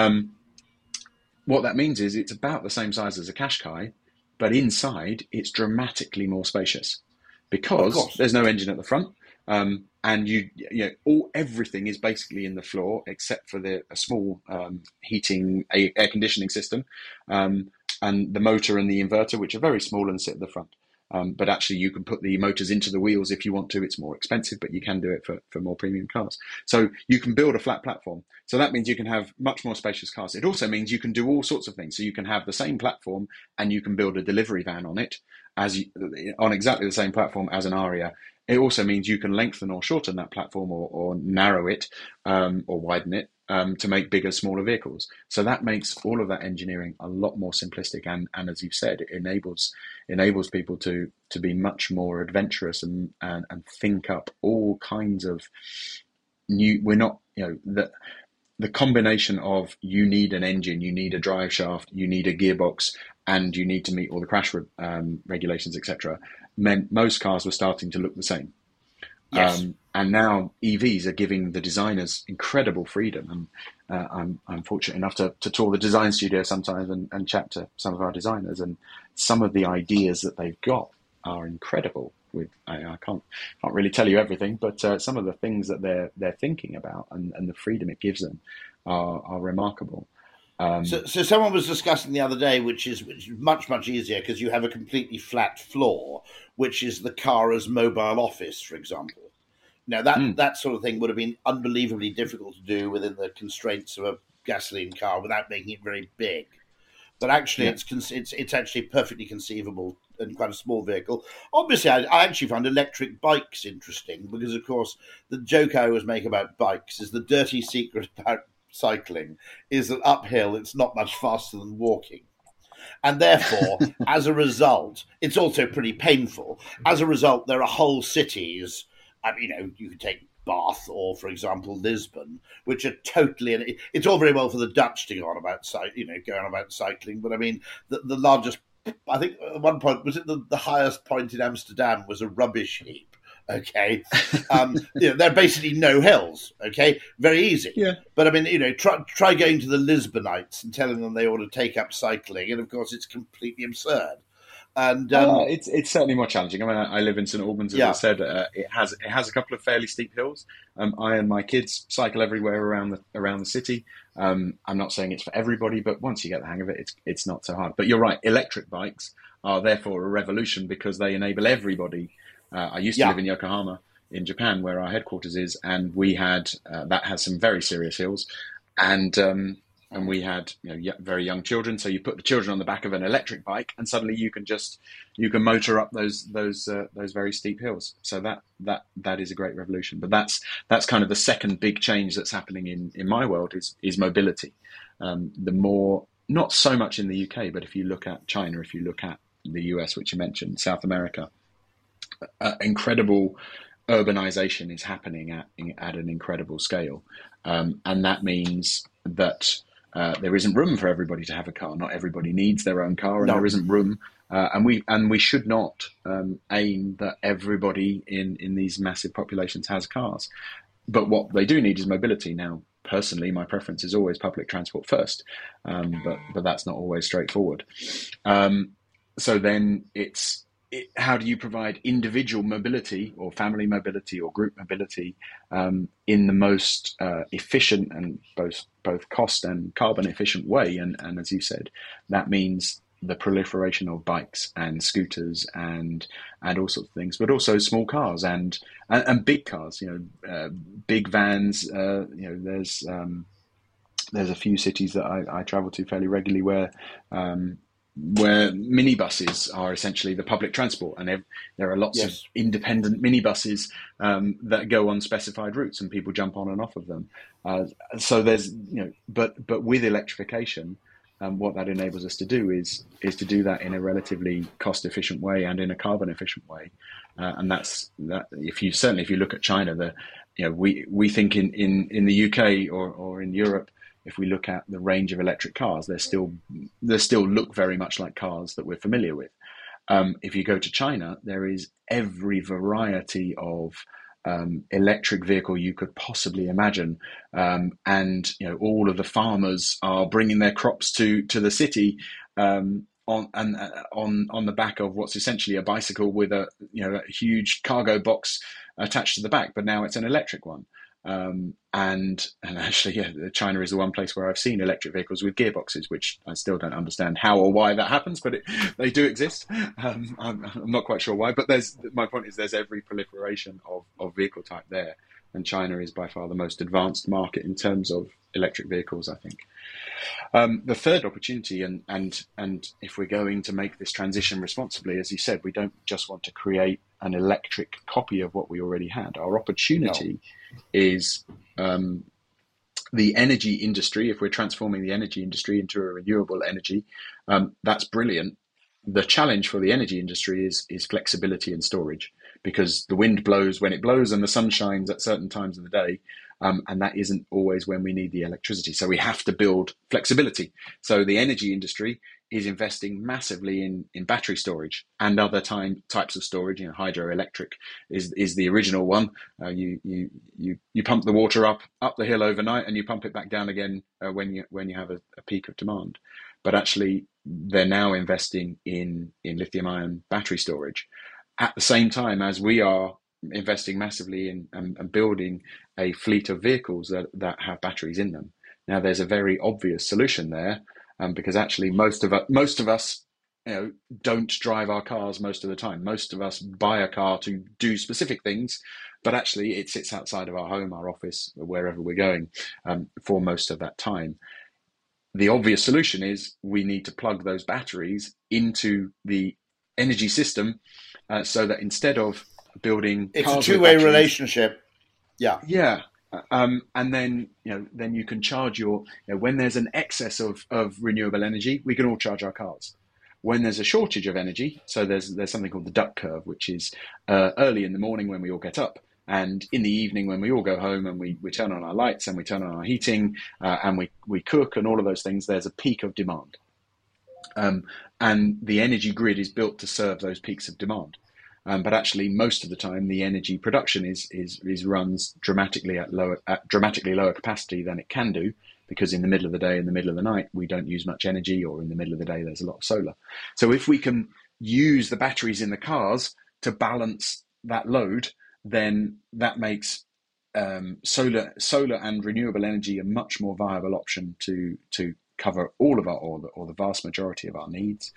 what that means is it's about the same size as a Qashqai, but inside it's dramatically more spacious because there's no engine at the front. And everything is basically in the floor except for a small heating, air conditioning system, and the motor and the inverter, which are very small and sit at the front. But actually, you can put the motors into the wheels if you want to. It's more expensive, but you can do it for more premium cars. So you can build a flat platform. So that means you can have much more spacious cars. It also means you can do all sorts of things. So you can have the same platform and you can build a delivery van on it on exactly the same platform as an Aria. It also means you can lengthen or shorten that platform or narrow it or widen it to make bigger, smaller vehicles. So that makes all of that engineering a lot more simplistic. And as you've said, it enables people to be much more adventurous and think up all kinds of new. We're not, the combination of you need an engine, you need a drive shaft, you need a gearbox, and you need to meet all the crash regulations, etc., meant most cars were starting to look the same. Yes. And now EVs are giving the designers incredible freedom. And I'm fortunate enough to tour the design studio sometimes and chat to some of our designers. And some of the ideas that they've got are incredible. I can't really tell you everything, but some of the things that they're thinking about and the freedom it gives them are remarkable. So someone was discussing the other day, which is much, much easier because you have a completely flat floor, which is the car as mobile office, for example. Now, that sort of thing would have been unbelievably difficult to do within the constraints of a gasoline car without making it very big. But actually, it's actually perfectly conceivable in quite a small vehicle. Obviously, I actually found electric bikes interesting because, of course, the joke I always make about bikes is the dirty secret about cycling is that uphill it's not much faster than walking, and therefore as a result it's also pretty painful. As a result, there are whole cities, you could take Bath or, for example, Lisbon, which are totally, it's all very well for the Dutch to go on about going on about cycling, but I mean the largest, I think at one point, was it the highest point in Amsterdam was a rubbish heap. Okay, there are basically no hills. Okay, very easy. Yeah. But I mean, try going to the Lisbonites and telling them they ought to take up cycling, and of course, it's completely absurd. And it's certainly more challenging. I mean, I live in St Albans, as I said. It has a couple of fairly steep hills. I and my kids cycle everywhere around the city. I'm not saying it's for everybody, but once you get the hang of it, it's not so hard. But you're right. Electric bikes are therefore a revolution because they enable everybody. I used to live in Yokohama in Japan, where our headquarters is, and we had that has some very serious hills, and we had very young children. So you put the children on the back of an electric bike, and suddenly you can motor up those very steep hills. So that is a great revolution. But that's kind of the second big change that's happening in my world is mobility. The more, not so much in the UK, but if you look at China, if you look at the US, which you mentioned, South America. Incredible urbanization is happening at an incredible scale, and that means that there isn't room for everybody to have a car. Not everybody needs their own car, and there isn't room. And we should not aim that everybody in these massive populations has cars. But what they do need is mobility. Now, personally, my preference is always public transport first, but that's not always straightforward. So then how do you provide individual mobility or family mobility or group mobility in the most efficient and both cost and carbon efficient way? And as you said, that means the proliferation of bikes and scooters and all sorts of things, but also small cars and big cars. Big vans. There's a few cities that I travel to fairly regularly where minibuses are essentially the public transport, and there are lots of independent minibuses that go on specified routes, and people jump on and off of them. So there's, but with electrification, what that enables us to do is to do that in a relatively cost efficient way and in a carbon efficient way, and that's that. If you look at China, we think in the UK or in Europe, if we look at the range of electric cars, they still look very much like cars that we're familiar with. If you go to China, there is every variety of electric vehicle you could possibly imagine, and all of the farmers are bringing their crops to the city on the back of what's essentially a bicycle with a huge cargo box attached to the back, but now it's an electric one. And actually, China is the one place where I've seen electric vehicles with gearboxes, which I still don't understand how or why that happens, but they do exist. I'm not quite sure why, but my point is there's every proliferation of vehicle type there, and China is by far the most advanced market in terms of electric vehicles, I think. The third opportunity, and if we're going to make this transition responsibly, as you said, we don't just want to create an electric copy of what we already had. Our opportunity is the energy industry. If we're transforming the energy industry into a renewable energy, that's brilliant. The challenge for the energy industry is flexibility and storage, because the wind blows when it blows and the sun shines at certain times of the day. And that isn't always when we need the electricity. So we have to build flexibility. So the energy industry is investing massively in battery storage and other types of storage. Hydroelectric is the original one. You pump the water up the hill overnight and you pump it back down again when you have a peak of demand. But actually, they're now investing in lithium-ion battery storage at the same time as we are investing massively in and building a fleet of vehicles that have batteries in them. Now, there's a very obvious solution there, because actually most of us don't drive our cars most of the time. Most of us buy a car to do specific things, but actually it sits outside of our home, our office, wherever we're going for most of that time. The obvious solution is we need to plug those batteries into the energy system so that instead of building it's a two-way relationship. Yeah. And then you can charge when there's an excess of renewable energy, we can all charge our cars. When there's a shortage of energy, so there's something called the duck curve, which is early in the morning when we all get up, and in the evening when we all go home and we turn on our lights and we turn on our heating and we cook and all of those things, there's a peak of demand. And the energy grid is built to serve those peaks of demand. But actually, most of the time, the energy production is runs dramatically at dramatically lower capacity than it can do, because in the middle of the day, in the middle of the night, we don't use much energy, or in the middle of the day, there's a lot of solar. So if we can use the batteries in the cars to balance that load, then that makes solar and renewable energy a much more viable option to cover all of our or the vast majority of our needs.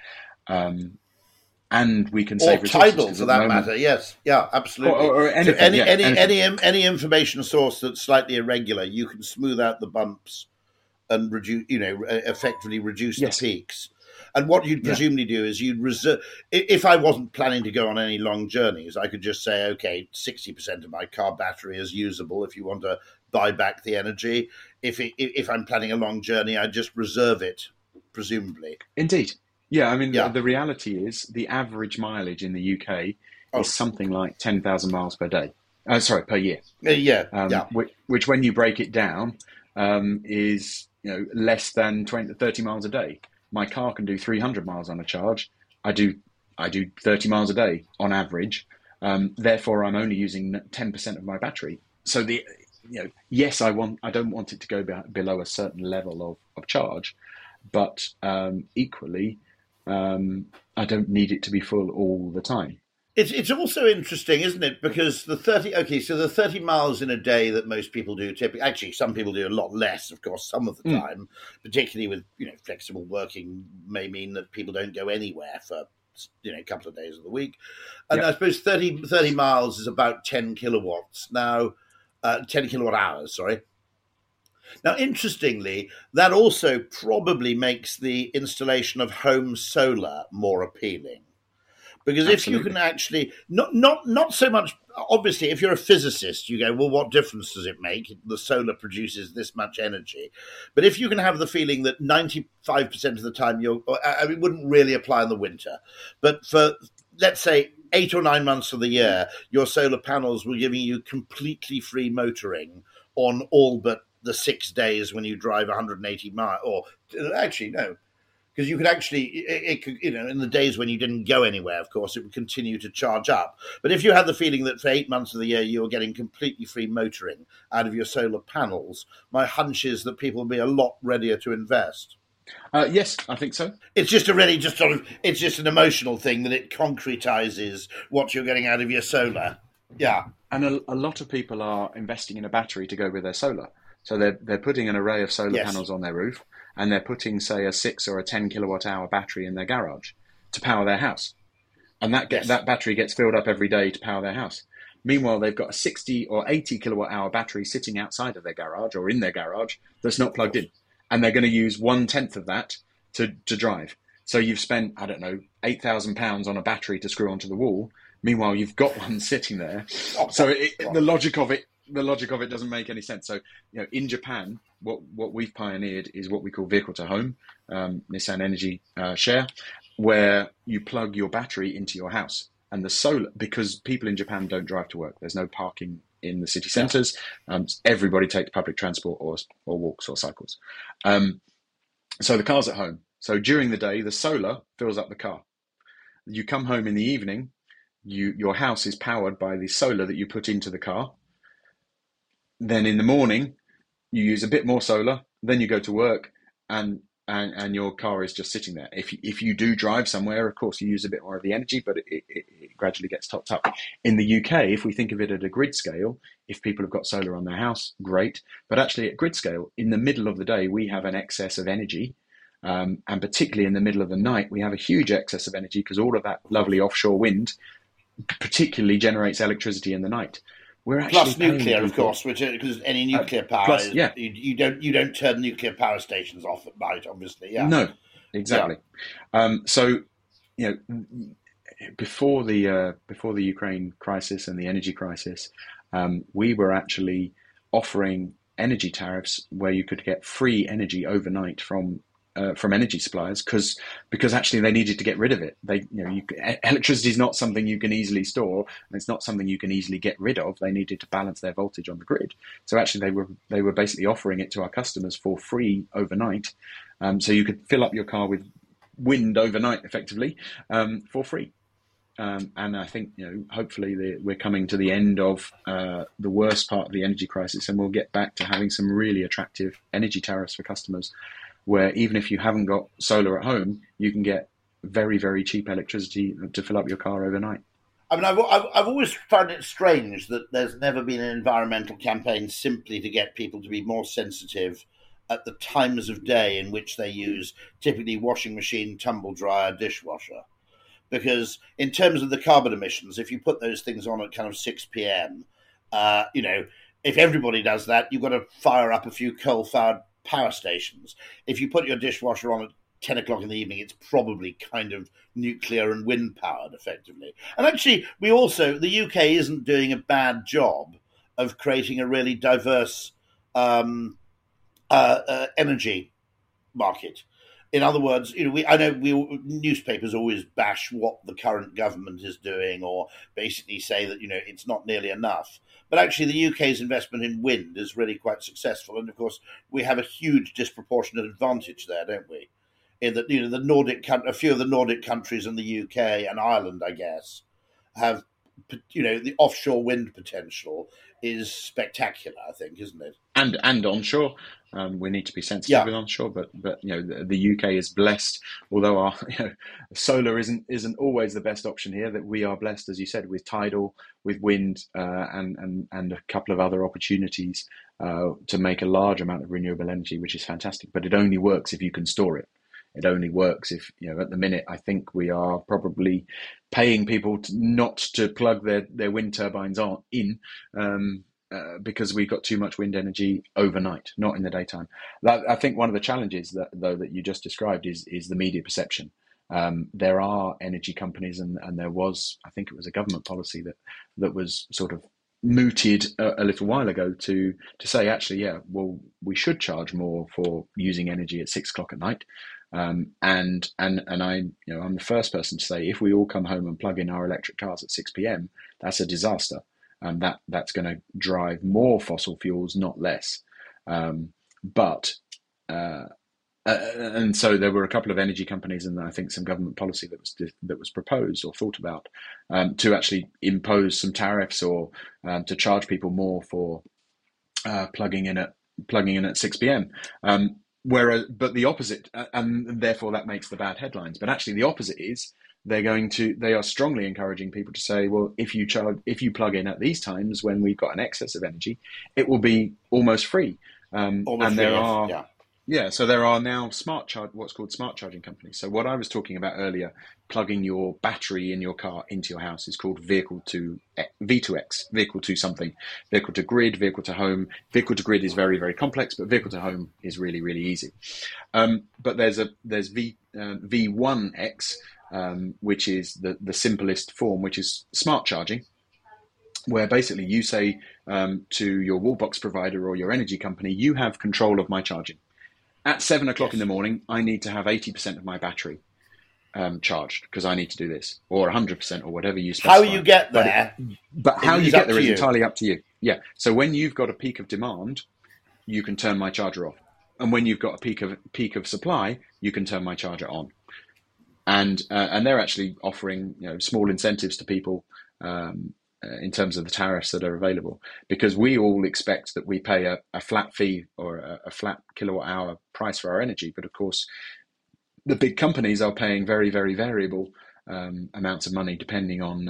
And we can save resources. Or tidal, for that matter. Yes, yeah, absolutely. Or anything, so any information source that's slightly irregular, you can smooth out the bumps and reduce, effectively reduce the peaks. And what you'd presumably do is you'd reserve. If I wasn't planning to go on any long journeys, I could just say, okay, 60% of my car battery is usable. If you want to buy back the energy, if I'm planning a long journey, I'd just reserve it, presumably. Indeed. Yeah, I mean, the reality is the average mileage in the UK is something like 10,000 miles per day. Per year. Which, when you break it down, is less than 30 miles a day. My car can do 300 miles on a charge. I do 30 miles a day on average. Therefore, I'm only using 10% of my battery. So yes, I don't want it to go below a certain level of charge, but equally, I don't need it to be full all the time. It's also interesting, isn't it? Because the 30 miles in a day that most people do, typically, actually some people do a lot less, of course, some of the time, particularly with flexible working, may mean that people don't go anywhere for a couple of days of the week. And I suppose 30 miles is about 10 kilowatts. Now, 10 kilowatt hours, sorry. Now, interestingly, that also probably makes the installation of home solar more appealing. Because if you can actually, not so much, obviously, if you're a physicist, you go, well, what difference does it make? The solar produces this much energy. But if you can have the feeling that 95% of the time it wouldn't really apply in the winter. But for, let's say, 8 or 9 months of the year, your solar panels were giving you completely free motoring on all but the 6 days when you drive 180 miles, or actually no, because you could actually, it could, in the days when you didn't go anywhere, of course, it would continue to charge up. But if you had the feeling that for 8 months of the year you were getting completely free motoring out of your solar panels, my hunch is that people will be a lot readier to invest. Yes, I think so. It's just it's just an emotional thing that it concretizes what you're getting out of your solar. Yeah. And a lot of people are investing in a battery to go with their solar. So they're putting an array of solar panels on their roof, and they're putting, say, a 6 or a 10 kilowatt hour battery in their garage to power their house. And that battery gets filled up every day to power their house. Meanwhile, they've got a 60 or 80 kilowatt hour battery sitting outside of their garage or in their garage that's not plugged in. And they're going to use 1/10 of that to drive. So you've spent, I don't know, £8,000 on a battery to screw onto the wall. Meanwhile, you've got one sitting there. So the logic of it doesn't make any sense. So, in Japan, what we've pioneered is what we call vehicle to home, Nissan Energy Share, where you plug your battery into your house. And the solar, because people in Japan don't drive to work, there's no parking in the city centres. Everybody takes public transport or walks or cycles. So the car's at home. So during the day, the solar fills up the car. You come home in the evening, your house is powered by the solar that you put into the car. Then in the morning, you use a bit more solar. Then you go to work, and your car is just sitting there. If you do drive somewhere, of course, you use a bit more of the energy, but it gradually gets topped up. In the UK, if we think of it at a grid scale, if people have got solar on their house, great. But actually at grid scale, in the middle of the day, we have an excess of energy. And particularly in the middle of the night, we have a huge excess of energy because all of that lovely offshore wind particularly generates electricity in the night. We're actually plus nuclear, of course, which because any nuclear power, you don't turn nuclear power stations off at night, obviously. Yeah. No, exactly. Yeah. So, before the Ukraine crisis and the energy crisis, we were actually offering energy tariffs where you could get free energy overnight from energy suppliers because actually they needed to get rid of it. Electricity is not something you can easily store, and it's not something you can easily get rid of. They needed to balance their voltage on the grid. So actually they were basically offering it to our customers for free overnight. So you could fill up your car with wind overnight effectively for free. And I think, hopefully we're coming to the end of the worst part of the energy crisis, and we'll get back to having some really attractive energy tariffs for customers, where even if you haven't got solar at home, you can get very, very cheap electricity to fill up your car overnight. I mean, I've always found it strange that there's never been an environmental campaign simply to get people to be more sensitive at the times of day in which they use typically washing machine, tumble dryer, dishwasher. Because in terms of the carbon emissions, if you put those things on at kind of 6 p.m., if everybody does that, you've got to fire up a few coal-fired power stations. If you put your dishwasher on at 10 o'clock in the evening, it's probably kind of nuclear and wind powered effectively. And actually, the UK isn't doing a bad job of creating a really diverse energy market. In other words, I know newspapers always bash what the current government is doing, or basically say that it's not nearly enough. But actually, the UK's investment in wind is really quite successful, and of course, we have a huge disproportionate advantage there, don't we? In that, a few of the Nordic countries and the UK and Ireland, I guess, have, the offshore wind potential is spectacular, I think, isn't it? And onshore, we need to be sensitive with onshore, but the UK is blessed. Although our solar isn't always the best option here, that we are blessed, as you said, with tidal, with wind, and a couple of other opportunities to make a large amount of renewable energy, which is fantastic. But it only works if you can store it. It only works if, at the minute, I think we are probably paying people not to plug their wind turbines in because we've got too much wind energy overnight, not in the daytime. I think one of the challenges that you just described is the media perception. There are energy companies, and there was, I think it was a government policy that was sort of mooted a little while ago to say, actually, we should charge more for using energy at 6 o'clock at night. And I'm the first person to say, if we all come home and plug in our electric cars at 6 p.m, that's a disaster. And that's going to drive more fossil fuels, not less. And so there were a couple of energy companies, and I think some government policy that was proposed or thought about to actually impose some tariffs or to charge people more for plugging in at 6 p.m. But the opposite, and therefore that makes the bad headlines. But actually, the opposite is they are strongly encouraging people to say, well, if you plug in at these times when we've got an excess of energy, it will be almost free. So there are now what's called smart charging companies. So what I was talking about earlier, plugging your battery in your car into your house, is called V2X, vehicle to something, vehicle to grid, vehicle to home. Vehicle to grid is very, very complex, but vehicle to home is really, really easy. But there's V1X, which is the simplest form, which is smart charging, where basically you say to your wallbox provider or your energy company, you have control of my charging. At 7 o'clock in the morning, I need to have 80% of my battery charged because I need to do this, or 100%, or whatever you specify. How you get there, but how you get there is entirely up to you. Yeah. So when you've got a peak of demand, you can turn my charger off, and when you've got a peak of supply, you can turn my charger on. And they're actually offering small incentives to people in terms of the tariffs that are available, because we all expect that we pay a flat fee or a flat kilowatt hour price for our energy. But of course, the big companies are paying very, very variable amounts of money depending on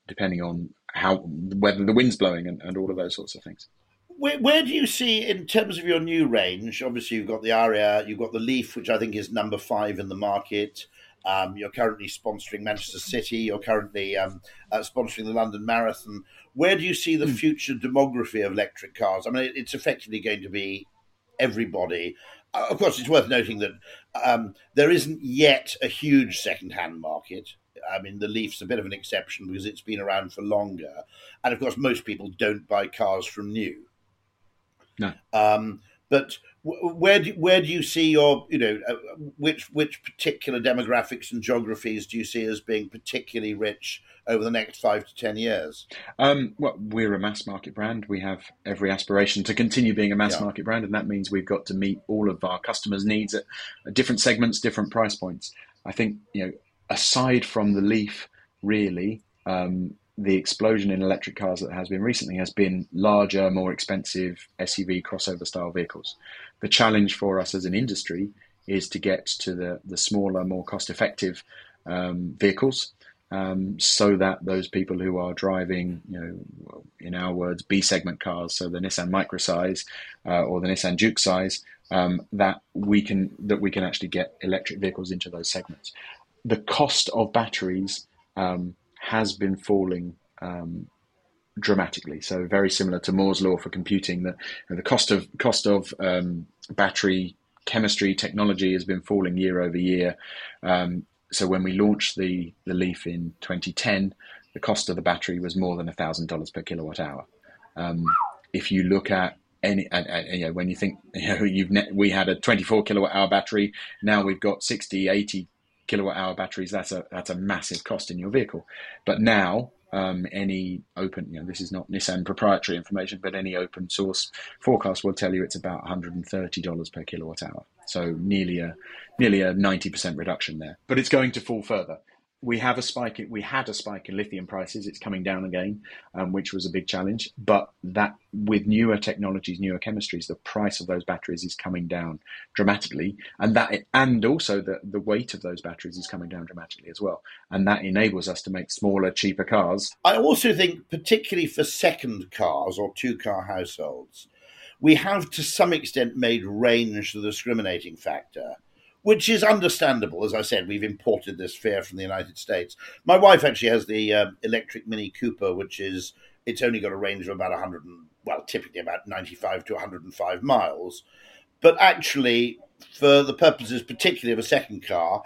whether the wind's blowing and all of those sorts of things. Where do you see, in terms of your new range, obviously you've got the Aria, you've got the Leaf, which I think is number 5 in the market. You're currently sponsoring Manchester City. You're currently sponsoring the London Marathon. Where do you see the future demography of electric cars? I mean, it's effectively going to be everybody. Of course, it's worth noting that there isn't yet a huge second-hand market. I mean, the Leaf's a bit of an exception because it's been around for longer. And, of course, most people don't buy cars from new. No. But where do you see your, which particular demographics and geographies do you see as being particularly rich over the next 5 to 10 years? Well, we're a mass market brand. We have every aspiration to continue being a mass market brand, and that means we've got to meet all of our customers' needs at different segments, different price points. I think, aside from the Leaf, really, the explosion in electric cars that has been recently has been larger, more expensive SUV crossover style vehicles. The challenge for us as an industry is to get to the smaller, more cost effective vehicles, so that those people who are driving, in our words, B segment cars, so the Nissan Micra size or the Nissan Juke size, that we can actually get electric vehicles into those segments. The cost of batteries has been falling dramatically. So very similar to Moore's law for computing, that the cost of battery chemistry technology has been falling year over year. So when we launched the Leaf in 2010, the cost of the battery was more than $1,000 per kilowatt hour. If you look at when you think we had a 24 kilowatt hour battery, now we've got 60, 80 kilowatt hour batteries. That's a massive cost in your vehicle. But now any open, this is not Nissan proprietary information, but any open source forecast will tell you it's about $130 per kilowatt hour. So nearly a 90% reduction there. But it's going to fall further. We had a spike in lithium prices. It's coming down again, which was a big challenge. But that with newer technologies, newer chemistries, the price of those batteries is coming down dramatically, and also the weight of those batteries is coming down dramatically as well. And that enables us to make smaller, cheaper cars. I also think, particularly for second cars or two-car households, we have to some extent made range the discriminating factor, which is understandable. As I said, we've imported this fear from the United States. My wife actually has the electric Mini Cooper, it's only got a range of about typically about 95 to 105 miles. But actually, for the purposes particularly of a second car,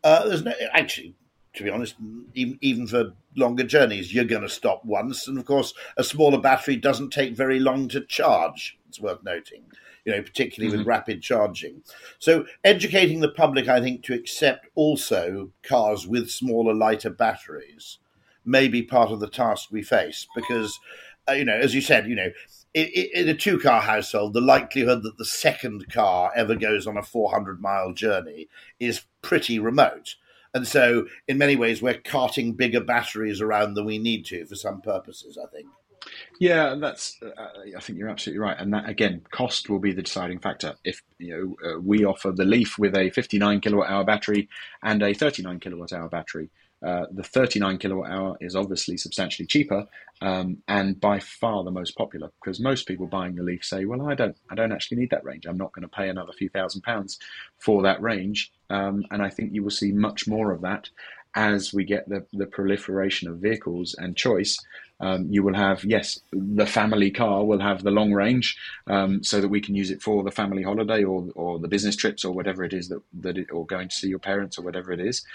to be honest, even for longer journeys, you're going to stop once. And of course, a smaller battery doesn't take very long to charge. It's worth noting, particularly with rapid charging. So educating the public, I think, to accept also cars with smaller, lighter batteries may be part of the task we face. Because, as you said, in a two-car household, the likelihood that the second car ever goes on a 400-mile journey is pretty remote. And so, in many ways, we're carting bigger batteries around than we need to for some purposes, I think. Yeah, that's. I think you're absolutely right, and that again, cost will be the deciding factor. If we offer the Leaf with a 59 kilowatt hour battery and a 39 kilowatt hour battery, the 39 kilowatt hour is obviously substantially cheaper, and by far the most popular, because most people buying the Leaf say, "Well, I don't actually need that range. I'm not going to pay another few £1,000s for that range." And I think you will see much more of that as we get the proliferation of vehicles and choice. You will have, yes, the family car will have the long range, so that we can use it for the family holiday or the business trips or whatever it is or going to see your parents or whatever it is.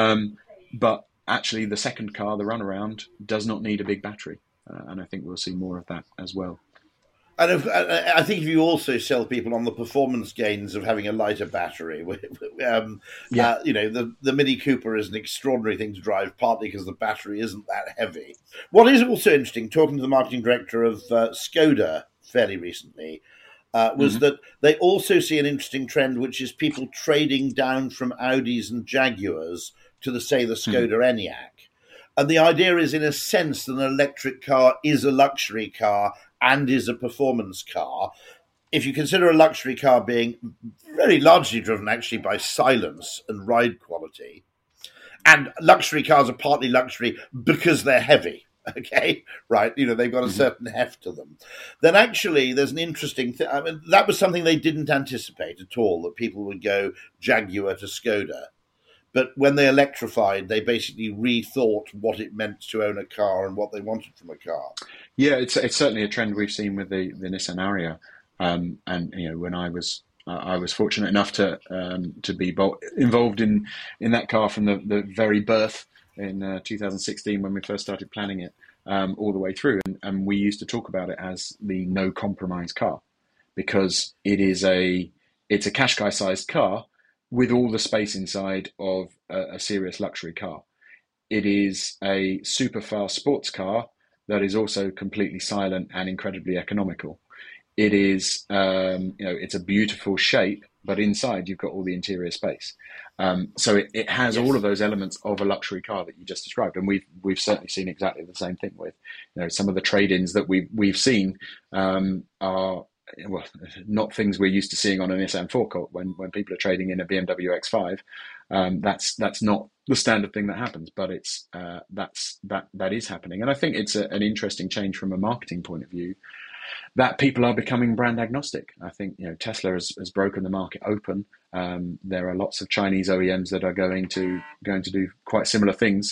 But actually, the second car, the runaround, does not need a big battery, and I think we'll see more of that as well. And I think if you also sell people on the performance gains of having a lighter battery, the Mini Cooper is an extraordinary thing to drive, partly because the battery isn't that heavy. What is also interesting, talking to the marketing director of Skoda fairly recently, was that they also see an interesting trend, which is people trading down from Audis and Jaguars to the Skoda Enyaq. And the idea is, in a sense, that an electric car is a luxury car and is a performance car. If you consider a luxury car being very largely driven actually by silence and ride quality, and luxury cars are partly luxury because they're heavy, okay, right? They've got a certain heft to them. Then actually there's an interesting thing. I mean, that was something they didn't anticipate at all, that people would go Jaguar to Skoda. But when they electrified, they basically rethought what it meant to own a car and what they wanted from a car. Yeah, it's certainly a trend we've seen with the Nissan Ariya, and when I was fortunate enough to be involved in that car from the very birth in 2016 when we first started planning it, all the way through, and we used to talk about it as the no compromise car, because it's a Qashqai sized car with all the space inside of a serious luxury car. It is a super fast sports car that is also completely silent and incredibly economical. It is, it's a beautiful shape, but inside you've got all the interior space. So it has all of those elements of a luxury car that you just described, and we've certainly seen exactly the same thing with, some of the trade-ins that we've seen are. Well, not things we're used to seeing on a Nissan forecourt when people are trading in a BMW X5. That's not the standard thing that happens, but it's that is happening, and I think it's an interesting change from a marketing point of view, that people are becoming brand agnostic. I think Tesla has broken the market open. There are lots of Chinese OEMs that are going to do quite similar things.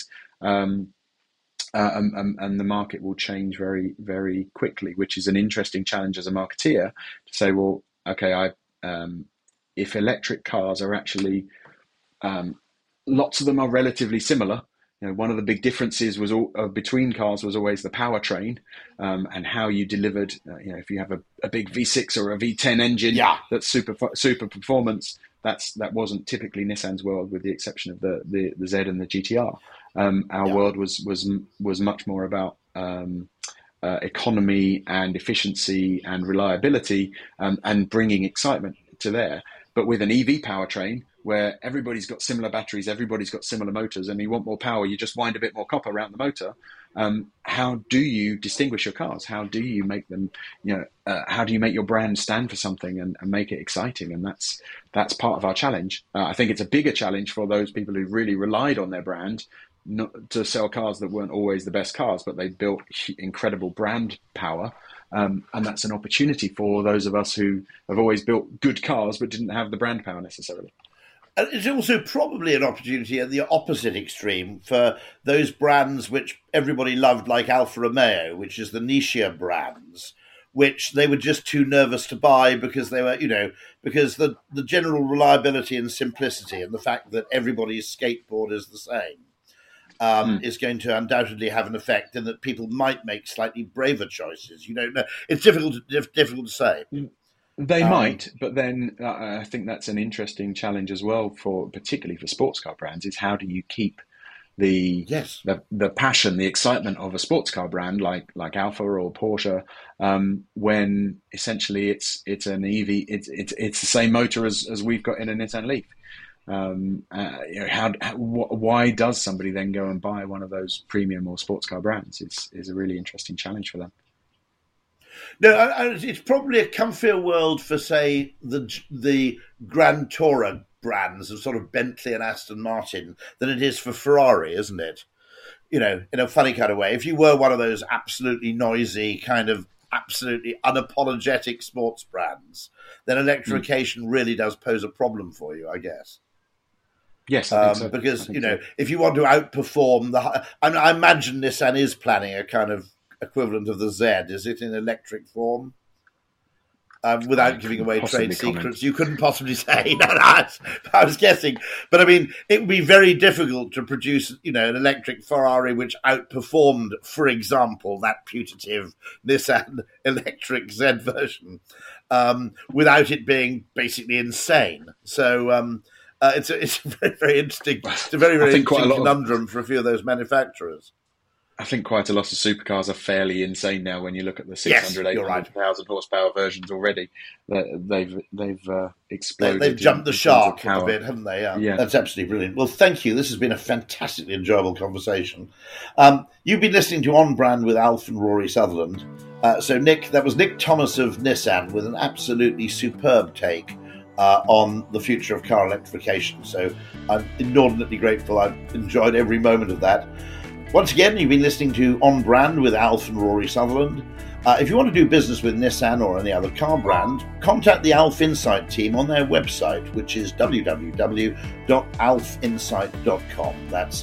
And the market will change very, very quickly, which is an interesting challenge as a marketeer to say, well, okay, if electric cars are actually, lots of them are relatively similar. One of the big differences between cars was always the powertrain, and how you delivered. If you have a big V6 or a V10 engine, that's super performance. That wasn't typically Nissan's world, with the exception of the Z and the GTR. Our world was much more about economy and efficiency and reliability, and bringing excitement to there. But with an EV powertrain, where everybody's got similar batteries, everybody's got similar motors, and you want more power, you just wind a bit more copper around the motor. How do you distinguish your cars? How do you make them, how do you make your brand stand for something and make it exciting? And that's part of our challenge. I think it's a bigger challenge for those people who really relied on their brand, not to sell cars that weren't always the best cars, but they built incredible brand power. And that's an opportunity for those of us who have always built good cars but didn't have the brand power necessarily. And it's also probably an opportunity at the opposite extreme for those brands which everybody loved, like Alfa Romeo, which is the niche brands, which they were just too nervous to buy because they were, because the general reliability and simplicity and the fact that everybody's skateboard is the same is going to undoubtedly have an effect, and that people might make slightly braver choices. You don't know. It's difficult to say. They might, but then I think that's an interesting challenge as well, particularly for sports car brands, is how do you keep the Yes. the passion, the excitement of a sports car brand like Alfa or Porsche, when essentially it's an EV, it's the same motor as we've got in a Nissan Leaf. Why does somebody then go and buy one of those premium or sports car brands? Is a really interesting challenge for them. No, it's probably a comfier world for, say, the Grand Tourer brands of sort of Bentley and Aston Martin than it is for Ferrari, isn't it? You know, in a funny kind of way. If you were one of those absolutely noisy, kind of absolutely unapologetic sports brands, then electrification really does pose a problem for you, I guess. Yes, I think so. Because, if you want to outperform I imagine Nissan is planning a kind of equivalent of the Z. Is it in electric form? Without giving away trade secrets, you couldn't possibly say. No, I was guessing. But I mean, it would be very difficult to produce, an electric Ferrari which outperformed, for example, that putative Nissan electric Z version, without it being basically insane. So it's a very, very interesting. It's a very, very interesting conundrum for a few of those manufacturers. I think quite a lot of supercars are fairly insane now. When you look at the 600, 800,000 horsepower versions already, they've exploded. They've jumped the shark a bit, haven't they? Yeah, that's absolutely brilliant. Well, thank you. This has been a fantastically enjoyable conversation. You've been listening to On Brand with Alf and Rory Sutherland. So, Nick, that was Nick Thomas of Nissan with an absolutely superb take on the future of car electrification. So, I'm inordinately grateful. I've enjoyed every moment of that. Once again, you've been listening to On Brand with Alf and Rory Sutherland. If you want to do business with Nissan or any other car brand, contact the Alf Insight team on their website, which is www.alfinsight.com. That's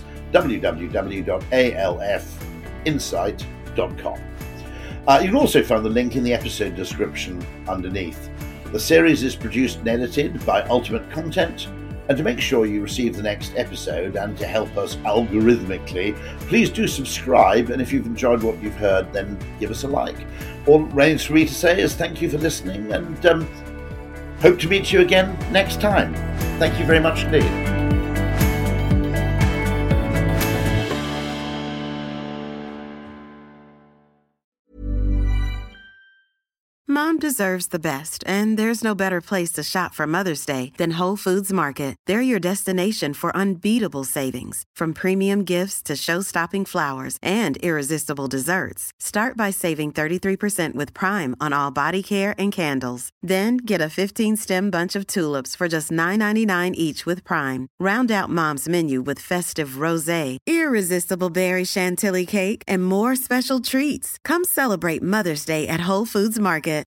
www.alfinsight.com. You can also find the link in the episode description underneath. The series is produced and edited by Ultimate Content. And to make sure you receive the next episode and to help us algorithmically, please do subscribe. And if you've enjoyed what you've heard, then give us a like. All that remains for me to say is thank you for listening and hope to meet you again next time. Thank you very much indeed. Mom deserves the best, and there's no better place to shop for Mother's Day than Whole Foods Market. They're your destination for unbeatable savings, from premium gifts to show-stopping flowers and irresistible desserts. Start by saving 33% with Prime on all body care and candles. Then get a 15-stem bunch of tulips for just $9.99 each with Prime. Round out Mom's menu with festive rosé, irresistible berry chantilly cake, and more special treats. Come celebrate Mother's Day at Whole Foods Market.